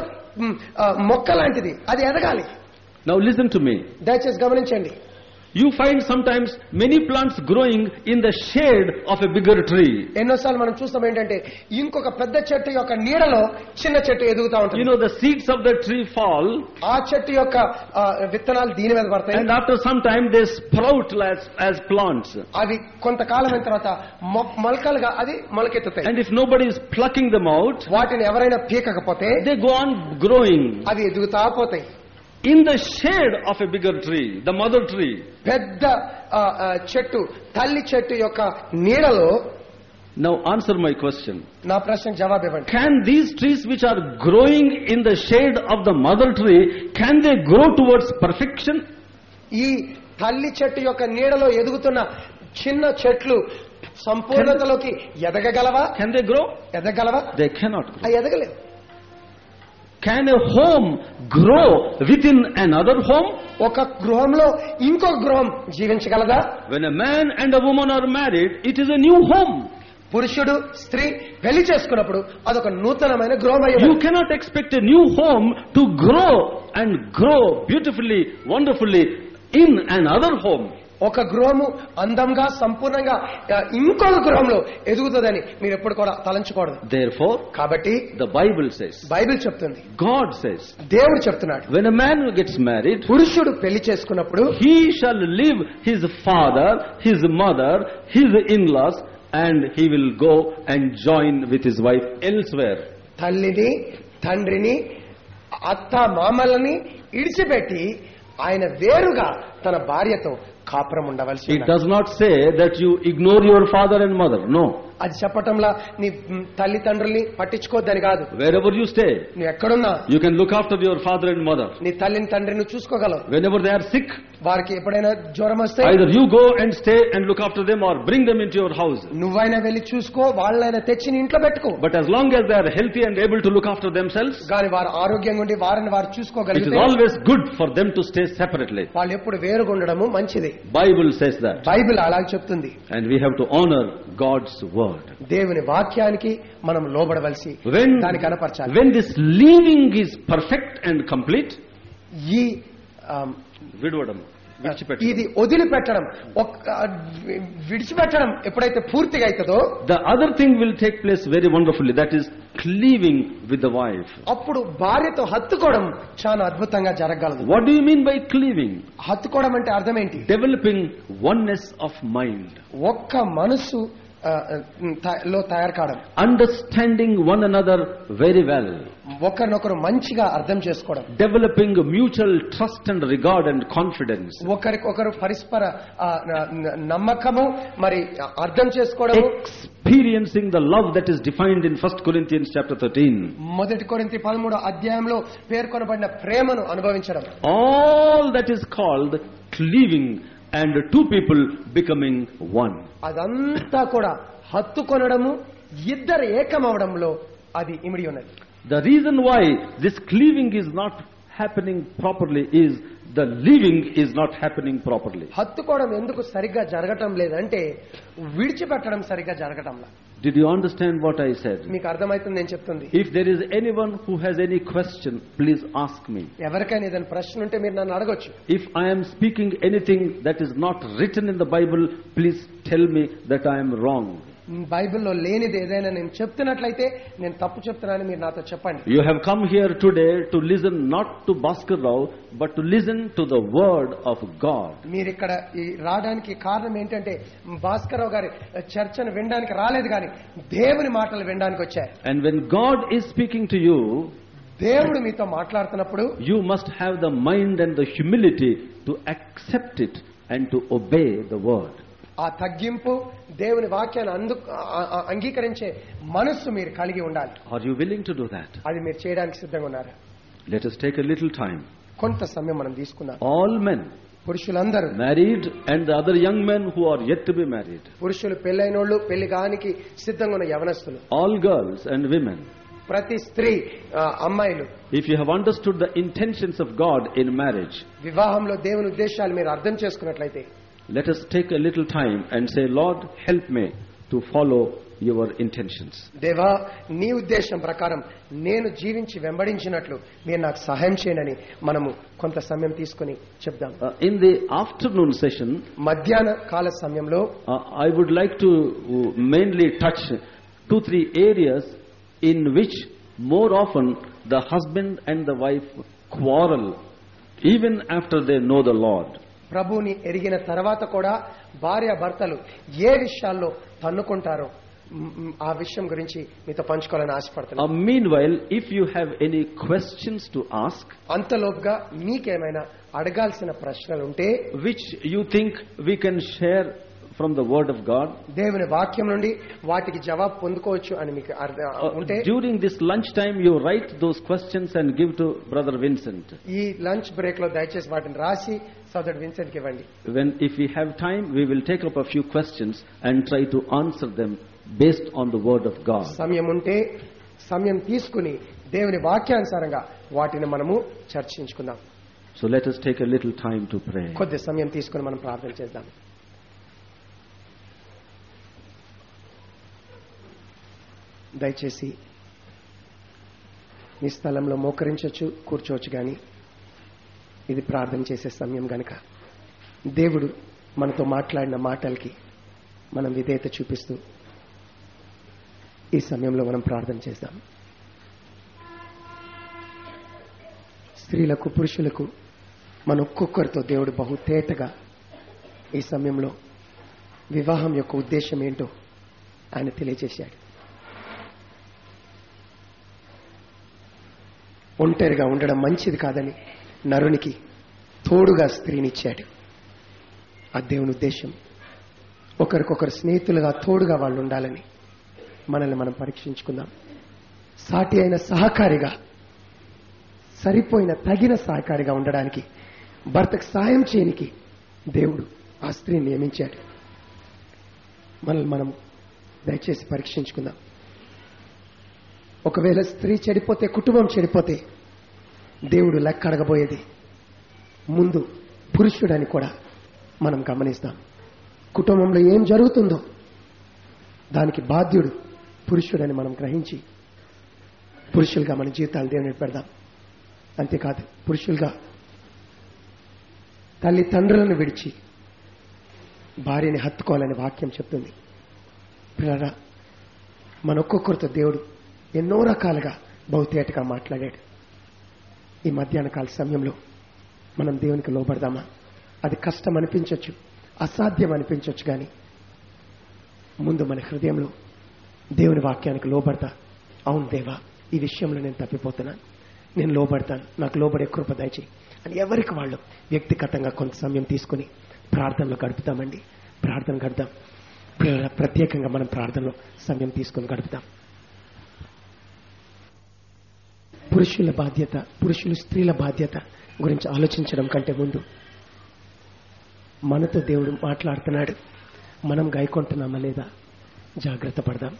మొక్క లాంటిది, అది ఎదగాలి. Now listen to me. దయచేసి గమనించండి. You find sometimes many plants growing in the shade of a bigger tree. ఎన్నోసార్లు మనం చూస్తాం ఏంటంటే ఇంకొక పెద్ద చెట్టు యొక్క నీడలో చిన్న చెట్టు ఎదుగుతా ఉంటుంది. You know, the seeds of the tree fall. ఆ చెట్టు యొక్క విత్తనాలు దీని మీద పడతాయి. And after some time they sprout as plants. అవి కొంతకాలం అయిన తర్వాత మొలకలుగా అది మొలకెత్తుతాయి. And if nobody is plucking them out, వాటిని ఎవరైనా పీకకపోతే they go on growing. అవి ఎదుగుతా పోతాయి. In the shade of a bigger tree, the mother tree. పెద్ద చెట్టు, తల్లి చెట్టు యొక్క నీడలో. Now answer my question. నా ప్రశ్నకు జవాబు ఇవ్వండి. Can these trees which are growing in the shade of the mother tree, can they grow towards perfection? ఈ తల్లి చెట్టు యొక్క నీడలో ఎదుగుతున్న చిన్న చెట్లు సంపూర్ణతలోకి ఎదగగలవా? Can they grow? ఎదగలవా? They cannot grow. అవి ఎదగలేవు. Can a home grow within another home? ఒక గృహంలో ఇంకొక గృహం జీవించగలదా? When a man and a woman are married, it is a new home. పురుషుడు స్త్రీ పెళ్లి చేసుకున్నప్పుడు అదొక నూతనమైన గృహం అయ్యింది. You cannot expect a new home to grow and grow beautifully, wonderfully in another home. ఒక గృహము అందంగా సంపూర్ణంగా ఇంకొక గృహంలో ఎదుగుతుందని మీరు ఎప్పుడు కూడా తలంచుకోవద్దు. Therefore, కాబట్టి the Bible says, బైబిల్ చెప్తుంది, God says, దేవుడు చెప్తున్నాడు, when a man gets married, పురుషుడు పెళ్లి చేసుకున్నప్పుడు he shall leave his father, his mother, his in-laws, and he will go and join with his wife elsewhere. తల్లిని, తండ్రిని, అత్త మామలని ఇడిచిపెట్టి ఆయన వేరుగా తన భార్యతో కాపురం ఉండవలసి. It does not say that you ignore your father and mother. No. అది చెప్పటంలా నీ తల్లిదండ్రుల్ని పట్టించుకోవద్దని కాదు. Wherever you stay, నువ్వు ఎక్కడున్నా you can look after your father and mother. నీ తల్లిని తండ్రిని చూసుకోగలవు. Whenever they are sick, వారికి ఎప్పుడైనా జ్వరం వస్తే either you go and stay and look after them or bring them into your house. నువ్వైనా వెళ్ళి చూసుకో, వాళ్ళైనా తెచ్చి నీ ఇంట్లో పెట్టుకో. But as long as they are healthy and able to look after themselves, కానీ వారు ఆరోగ్యంగా ఉండి వారిని వారు it చూసుకోగలిగితే is always good for them to stay separately. వాళ్ళు ఎప్పుడు వేరుగా ఉండడము మంచిది. Bible says that. బైబిల్ అలాగే చెప్తుంది. And we have to honor God's word. దేవుని వాక్యానికి మనం లోబడవలసి, దాన్ని కనపరచాలి. When this leaving is perfect and complete, ఈ ఇది వదిలిపెట్టడం, విడిచిపెట్టడం ఎప్పుడైతే పూర్తిగా అవుతుందో, the other thing will take place very wonderfully, that is cleaving with the wife. అప్పుడు భార్యతో హత్తుకోవడం చాలా అద్భుతంగా జరగగలదు. What do you mean by cleaving? హత్తుకోవడం అంటే అర్థం ఏంటి? Developing oneness of mind. ఒక్క మనసు లో తయారు కావడం. Understanding one another very well. ఒకరినొకరు మంచిగా అర్థం చేసుకోవడం. Developing mutual trust and regard and confidence. ఒకరికొకరు పరస్పర నమ్మకము మరి అర్థం చేసుకోవడం. Experiencing the love that is defined in 1 Corinthians chapter 13. మొదటి కొరింథీ 13వ అధ్యాయంలో పేర్కొనబడిన ప్రేమను అనుభవించడం. All that is called cleaving and two people becoming one. అదంతా కూడా హత్తుకొనడము, ఇద్దరు ఏకమవడంలో అది ఇమిడి ఉన్నది. The reason why this cleaving is not happening properly is the leaving is not happening properly. హత్తుకోవడం ఎందుకు సరిగ్గా జరగటం లేదంటే విడిచిపెట్టడం సరిగ్గా జరగటంలా. Did you understand what I said? మీకు అర్థమవుతుంది నేను చెప్తుంది. If there is anyone who has any question, please ask me. ఎవరికైనా ఏదైనా ప్రశ్న ఉంటే మీరు నన్ను అడగొచ్చు. If I am speaking anything that is not written in the Bible, please tell me that I am wrong. బైబిల్లో లేనిది ఏదైనా నేను చెప్తున్నట్లయితే నేను తప్పు చెప్తున్నానని మీరు నాతో చెప్పండి. You have come here today to listen not to Bhaskar Rao but to listen to the word of God. మీరు ఇక్కడ రావడానికి కారణం ఏంటంటే భాస్కర్ రావు గారి చర్చను వినడానికి రాలేదు కానీ దేవుని మాటలు వినడానికి వచ్చారు. And when God is speaking to you, దేవుడు మీతో మాట్లాడుతున్నప్పుడు you must have the mind and the humility to accept it and to obey the word. ఆ తగ్గింపు దేవుని వాక్యాన్ని అంగీకరించే మనస్సు మీరు కలిగి ఉండాలి. Are you willing to do that? అది మీరు చేయడానికి సిద్ధంగా ఉన్నారా? Let us take a little time. కొంత సమయం మనం తీసుకుందాం. All men, పురుషులందరూ, married and the other young men who are yet to be married, పురుషులు పెళ్ళైనోళ్ళు, పెళ్లి కానికి సిద్ధంగా ఉన్న యవనస్తులు, all girls and women, ప్రతి స్త్రీ, అమ్మాయిలు, if you have understood the intentions of God in marriage, వివాహంలో దేవుని ఉద్దేశాలు మీరు అర్థం చేసుకున్నట్లయితే, let us take a little time and say, Lord, help me to follow your intentions. దేవా, నీ ఉద్దేశం ప్రకారం నేను జీవించి వెంబడించినట్లు మీరు నాకు సహాయం చేయండి మనము కొంత సమయం తీసుకొని చెప్దాం. In the afternoon session, మధ్యాహ్న కాల సమయంలో I would like to mainly touch 2-3 areas in which more often the husband and the wife quarrel even after they know the Lord. ప్రభువుని ఎరిగిన తర్వాత కూడా భార్య భర్తలు ఏ విషయాల్లో తన్నుకుంటారో ఆ విషయం గురించి మీతో పంచుకోవాలని ఆశపడుతున్నాను. Meanwhile, if you have any questions to ask, అంతలోపుగా మీకేమైనా అడగాల్సిన ప్రశ్నలు ఉంటే, which you think we can share from the word of God, దేవుని వాక్యం నుండి వాటికి జవాబు పొందుకోవచ్చు అని మీకు ఉంటే, during this lunch time you write those questions and give to brother Vincent. ఈ లంచ్ బ్రేక్ లో దయచేసి వాటిని రాసి సోదరుడు విన్సెంట్ కి ఇవ్వండి. If we have time, we will take up a few questions and try to answer them based on the word of God. సమయం ఉంటే సమయం తీసుకుని దేవుని వాక్యానుసారంగా వాటిని మనము చర్చించుకుందాం. So let us take a little time to pray. కొద్ది సమయం తీసుకుని మనం ప్రార్థన చేద్దాం. దయచేసి మీ స్థలంలో మోకరించవచ్చు, కూర్చోవచ్చు, కానీ ఇది ప్రార్థన చేసే సమయం గనుక దేవుడు మనతో మాట్లాడిన మాటలకి మనం విధేయత చూపిస్తూ ఈ సమయంలో మనం ప్రార్థన చేద్దాం. స్త్రీలకు, పురుషులకు మన ఒక్కొక్కరితో దేవుడు బహుతేటగా ఈ సమయంలో వివాహం యొక్క ఉద్దేశం ఏంటో ఆయన తెలియజేశాడు. ఒంటరిగా ఉండడం మంచిది కాదని నరునికి తోడుగా స్త్రీనిచ్చాడు. ఆ దేవుని ఉద్దేశం ఒకరికొకరు స్నేహితులుగా తోడుగా వాళ్ళు ఉండాలని మనల్ని మనం పరీక్షించుకుందాం. సాటి అయిన సహకారిగా, సరిపోయిన తగిన సహకారిగా ఉండడానికి, భర్తకు సాయం చేయనికి దేవుడు ఆ స్త్రీని నియమించాడు. మనల్ని మనం దయచేసి పరీక్షించుకుందాం. ఒకవేళ స్త్రీ చెడిపోతే, కుటుంబం చెడిపోతే దేవుడు లెక్క అడగబోయేది ముందు పురుషుడని కూడా మనం గమనిస్తాం. కుటుంబంలో ఏం జరుగుతుందో దానికి బాధ్యుడు పురుషుడని మనం గ్రహించి పురుషులుగా మన జీవితాలు దేవుని పెడదాం. అంతేకాదు, పురుషులుగా తల్లిదండ్రులను విడిచి భార్యని హత్తుకోవాలని వాక్యం చెప్తుంది. పిల్లరా, మన ఒక్కొక్కరితో దేవుడు ఎన్నో రకాలుగా బహుతేటగా మాట్లాడాడు. ఈ మధ్యాహ్న కాల సమయంలో మనం దేవునికి లోబడదామా? అది కష్టం అనిపించవచ్చు, అసాధ్యం అనిపించవచ్చు, కానీ ముందు మన హృదయంలో దేవుని వాక్యానికి లోబడతా. అవును దేవా, ఈ విషయంలో నేను తప్పిపోతున్నాను, నేను లోబడతాను, నాకు లోబడే కృప దయచేయి అని ఎవరికి వాళ్ళు వ్యక్తిగతంగా కొంత సమయం తీసుకుని ప్రార్థనలో గడుపుతామండి. ప్రార్థన గడుపుతాం. ప్రత్యేకంగా మనం ప్రార్థనలో సమయం తీసుకుని గడుపుతాం. పురుషుల బాధ్యత, పురుషులు స్త్రీల బాధ్యత గురించి ఆలోచించడం కంటే ముందు మనతో దేవుడు మాట్లాడుతున్నాడు, మనం గాయకుంటున్నామా లేదా జాగ్రత్త పడదాం.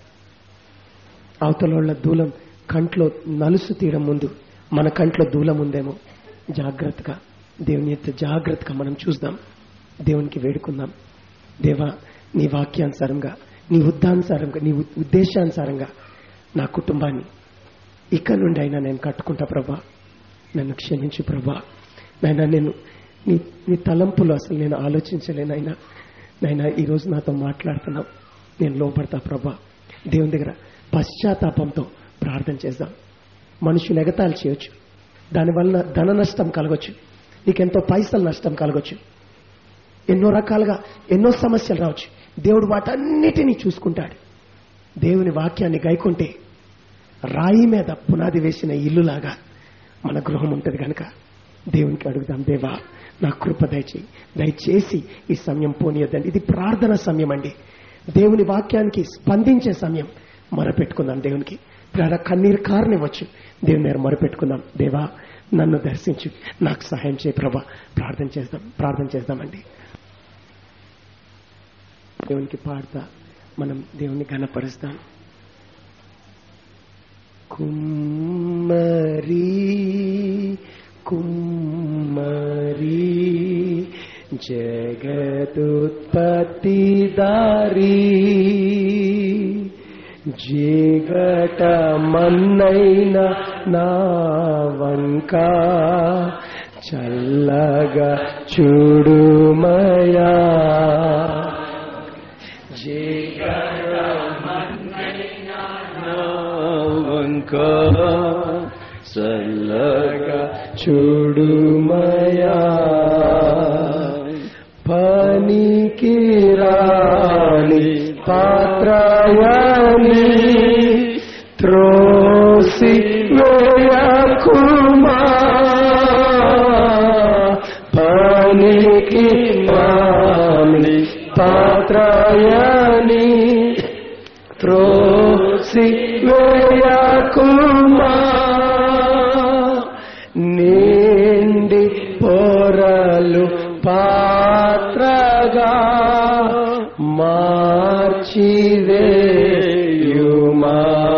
అవతల దూలం కంట్లో నలుసు తీయడం ముందు మన కంట్లో దూలం ఉందేమో జాగ్రత్తగా దేవుని యొక్క జాగ్రత్తగా మనం చూద్దాం, దేవునికి వేడుకుందాం. దేవా, నీ వాక్యానుసారంగా, నీ ఉద్దానుసారంగా, నీ ఉద్దేశానుసారంగా నా కుటుంబాన్ని ఇక నుండి అయినా నేను కట్టుకుంటా ప్రభా. నన్ను క్షమించు ప్రభా. నైనా నేను నీ తలంపులు అసలు నేను ఆలోచించలేనైనా. నైనా ఈరోజు నాతో మాట్లాడుతున్నావు, నేను లోపడతా ప్రభా. దేవుని దగ్గర పశ్చాత్తాపంతో ప్రార్థన చేద్దాం. మనుషులు ఎగతాళి చేయొచ్చు, దానివల్ల ధన నష్టం కలగొచ్చు, నీకెంతో పైసలు నష్టం కలగొచ్చు, ఎన్నో రకాలుగా ఎన్నో సమస్యలు రావచ్చు. దేవుడు వాటన్నిటినీ చూసుకుంటాడు. దేవుని వాక్యాన్ని గైకుంటే రాయి మీద పునాది వేసిన ఇల్లులాగా మన గృహం ఉంటుంది కనుక దేవునికి అడుగుదాం, దేవా నా కృప దయచేసి ఈ సమయం పోనీయద్దండి. ఇది ప్రార్థన సమయం అండి, దేవుని వాక్యానికి స్పందించే సమయం. మొరపెట్టుకుందాం దేవునికి. కన్నీరు కారనివ్వచ్చు, దేవుని దగ్గర మొరపెట్టుకుందాం. దేవా నన్ను దర్శించు, నాకు సహాయం చేయ ప్రభా. ప్రార్థన చేద్దామండి. దేవునికి పాడతా మనం దేవుని ఘనపరుస్తాం. కుమ్మరి కుమ్మరి జగదుత్పత్తిదారి, జిగట మన్నైన నా వంక చల్లగా చూడుమయా. జిగట మన్నైన నా వంక చల్లగా చూడుమయా. పనికి రాని పాత్రయాని త్రోసి వేయకుమా. పనికి రాని పాత్రయాని త్రోసి వేయకుమా. నిండి పొరలు పాత్రగా మార్చివేయుమా.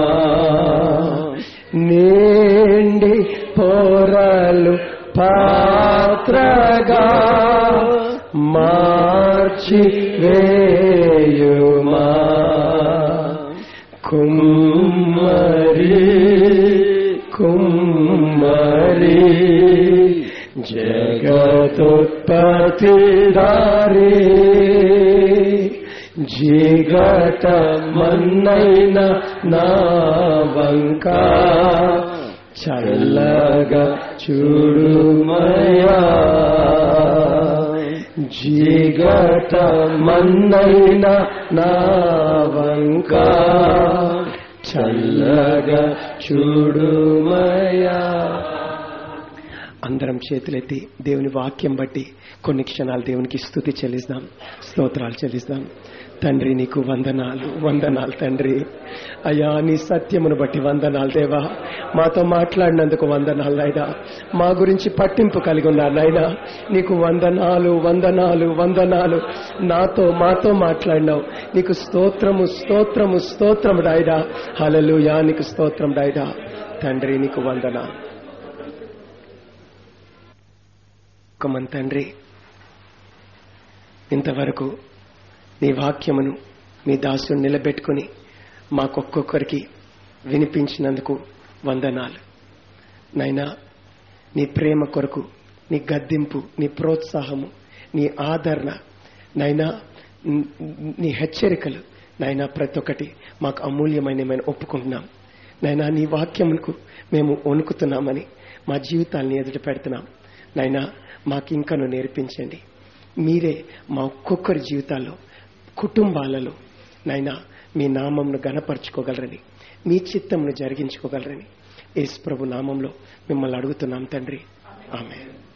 నిండి పొరలు పాత్రగా మార్చివేయుమా. కుమ్మరి కుమ్మరి జగదుత్పత్తిదారి, జిగట మన్నైన నా వంక చల్లగా చూడుమయా. జిగట మన్నైన నా వంక చల్లగా చూడుమయా. అందరం చేతులెత్తి దేవుని వాక్యం బట్టి కొన్ని క్షణాలు దేవునికి స్తుతి చెల్లిస్తాం, స్తోత్రాలు చెల్లిస్తాం. తండ్రి నీకు వందనాలు, వందనాలు తండ్రి. అయ్యా నీ సత్యమును బట్టి వందనాలు దేవా. మాతో మాట్లాడినందుకు వందనాలు నాయనా. మా గురించి పట్టింపు కలిగి ఉన్నారు నాయనా. నీకు వందనాలు, వందనాలు, వందనాలు. మాతో మాట్లాడినావు. నీకు స్తోత్రము, స్తోత్రము, స్తోత్రము నాయనా. హల్లెలూయా, నీకు స్తోత్రం నాయనా. తండ్రి నీకు వందనాలు. మన తండ్రి, ఇంతవరకు నీ వాక్యమును నీ దాసుని నిలబెట్టుకుని మాకొక్కొక్కరికి వినిపించినందుకు వందనాలు నైనా. నీ ప్రేమ కొరకు, నీ గద్దింపు, నీ ప్రోత్సాహము, నీ ఆదరణ నైనా, నీ హెచ్చరికలు నైనా ప్రతి ఒక్కటి మాకు అమూల్యమైన మేము ఒప్పుకుంటున్నాం నైనా. నీ వాక్యమునకు మేము వణుకుతున్నామని మా జీవితాన్ని ఎదుట పెడుతున్నాం నైనా. మాకింకను నేర్పించండి. మీరే మా ఒక్కొక్కరి జీవితాల్లో, కుటుంబాలలో నైనా మీ నామంను ఘనపరచుకోగలరని, మీ చిత్తంను జరిగించుకోగలరని యేసు ప్రభు నామంలో మిమ్మల్ని అడుగుతున్నాం తండ్రి. ఆమేన్.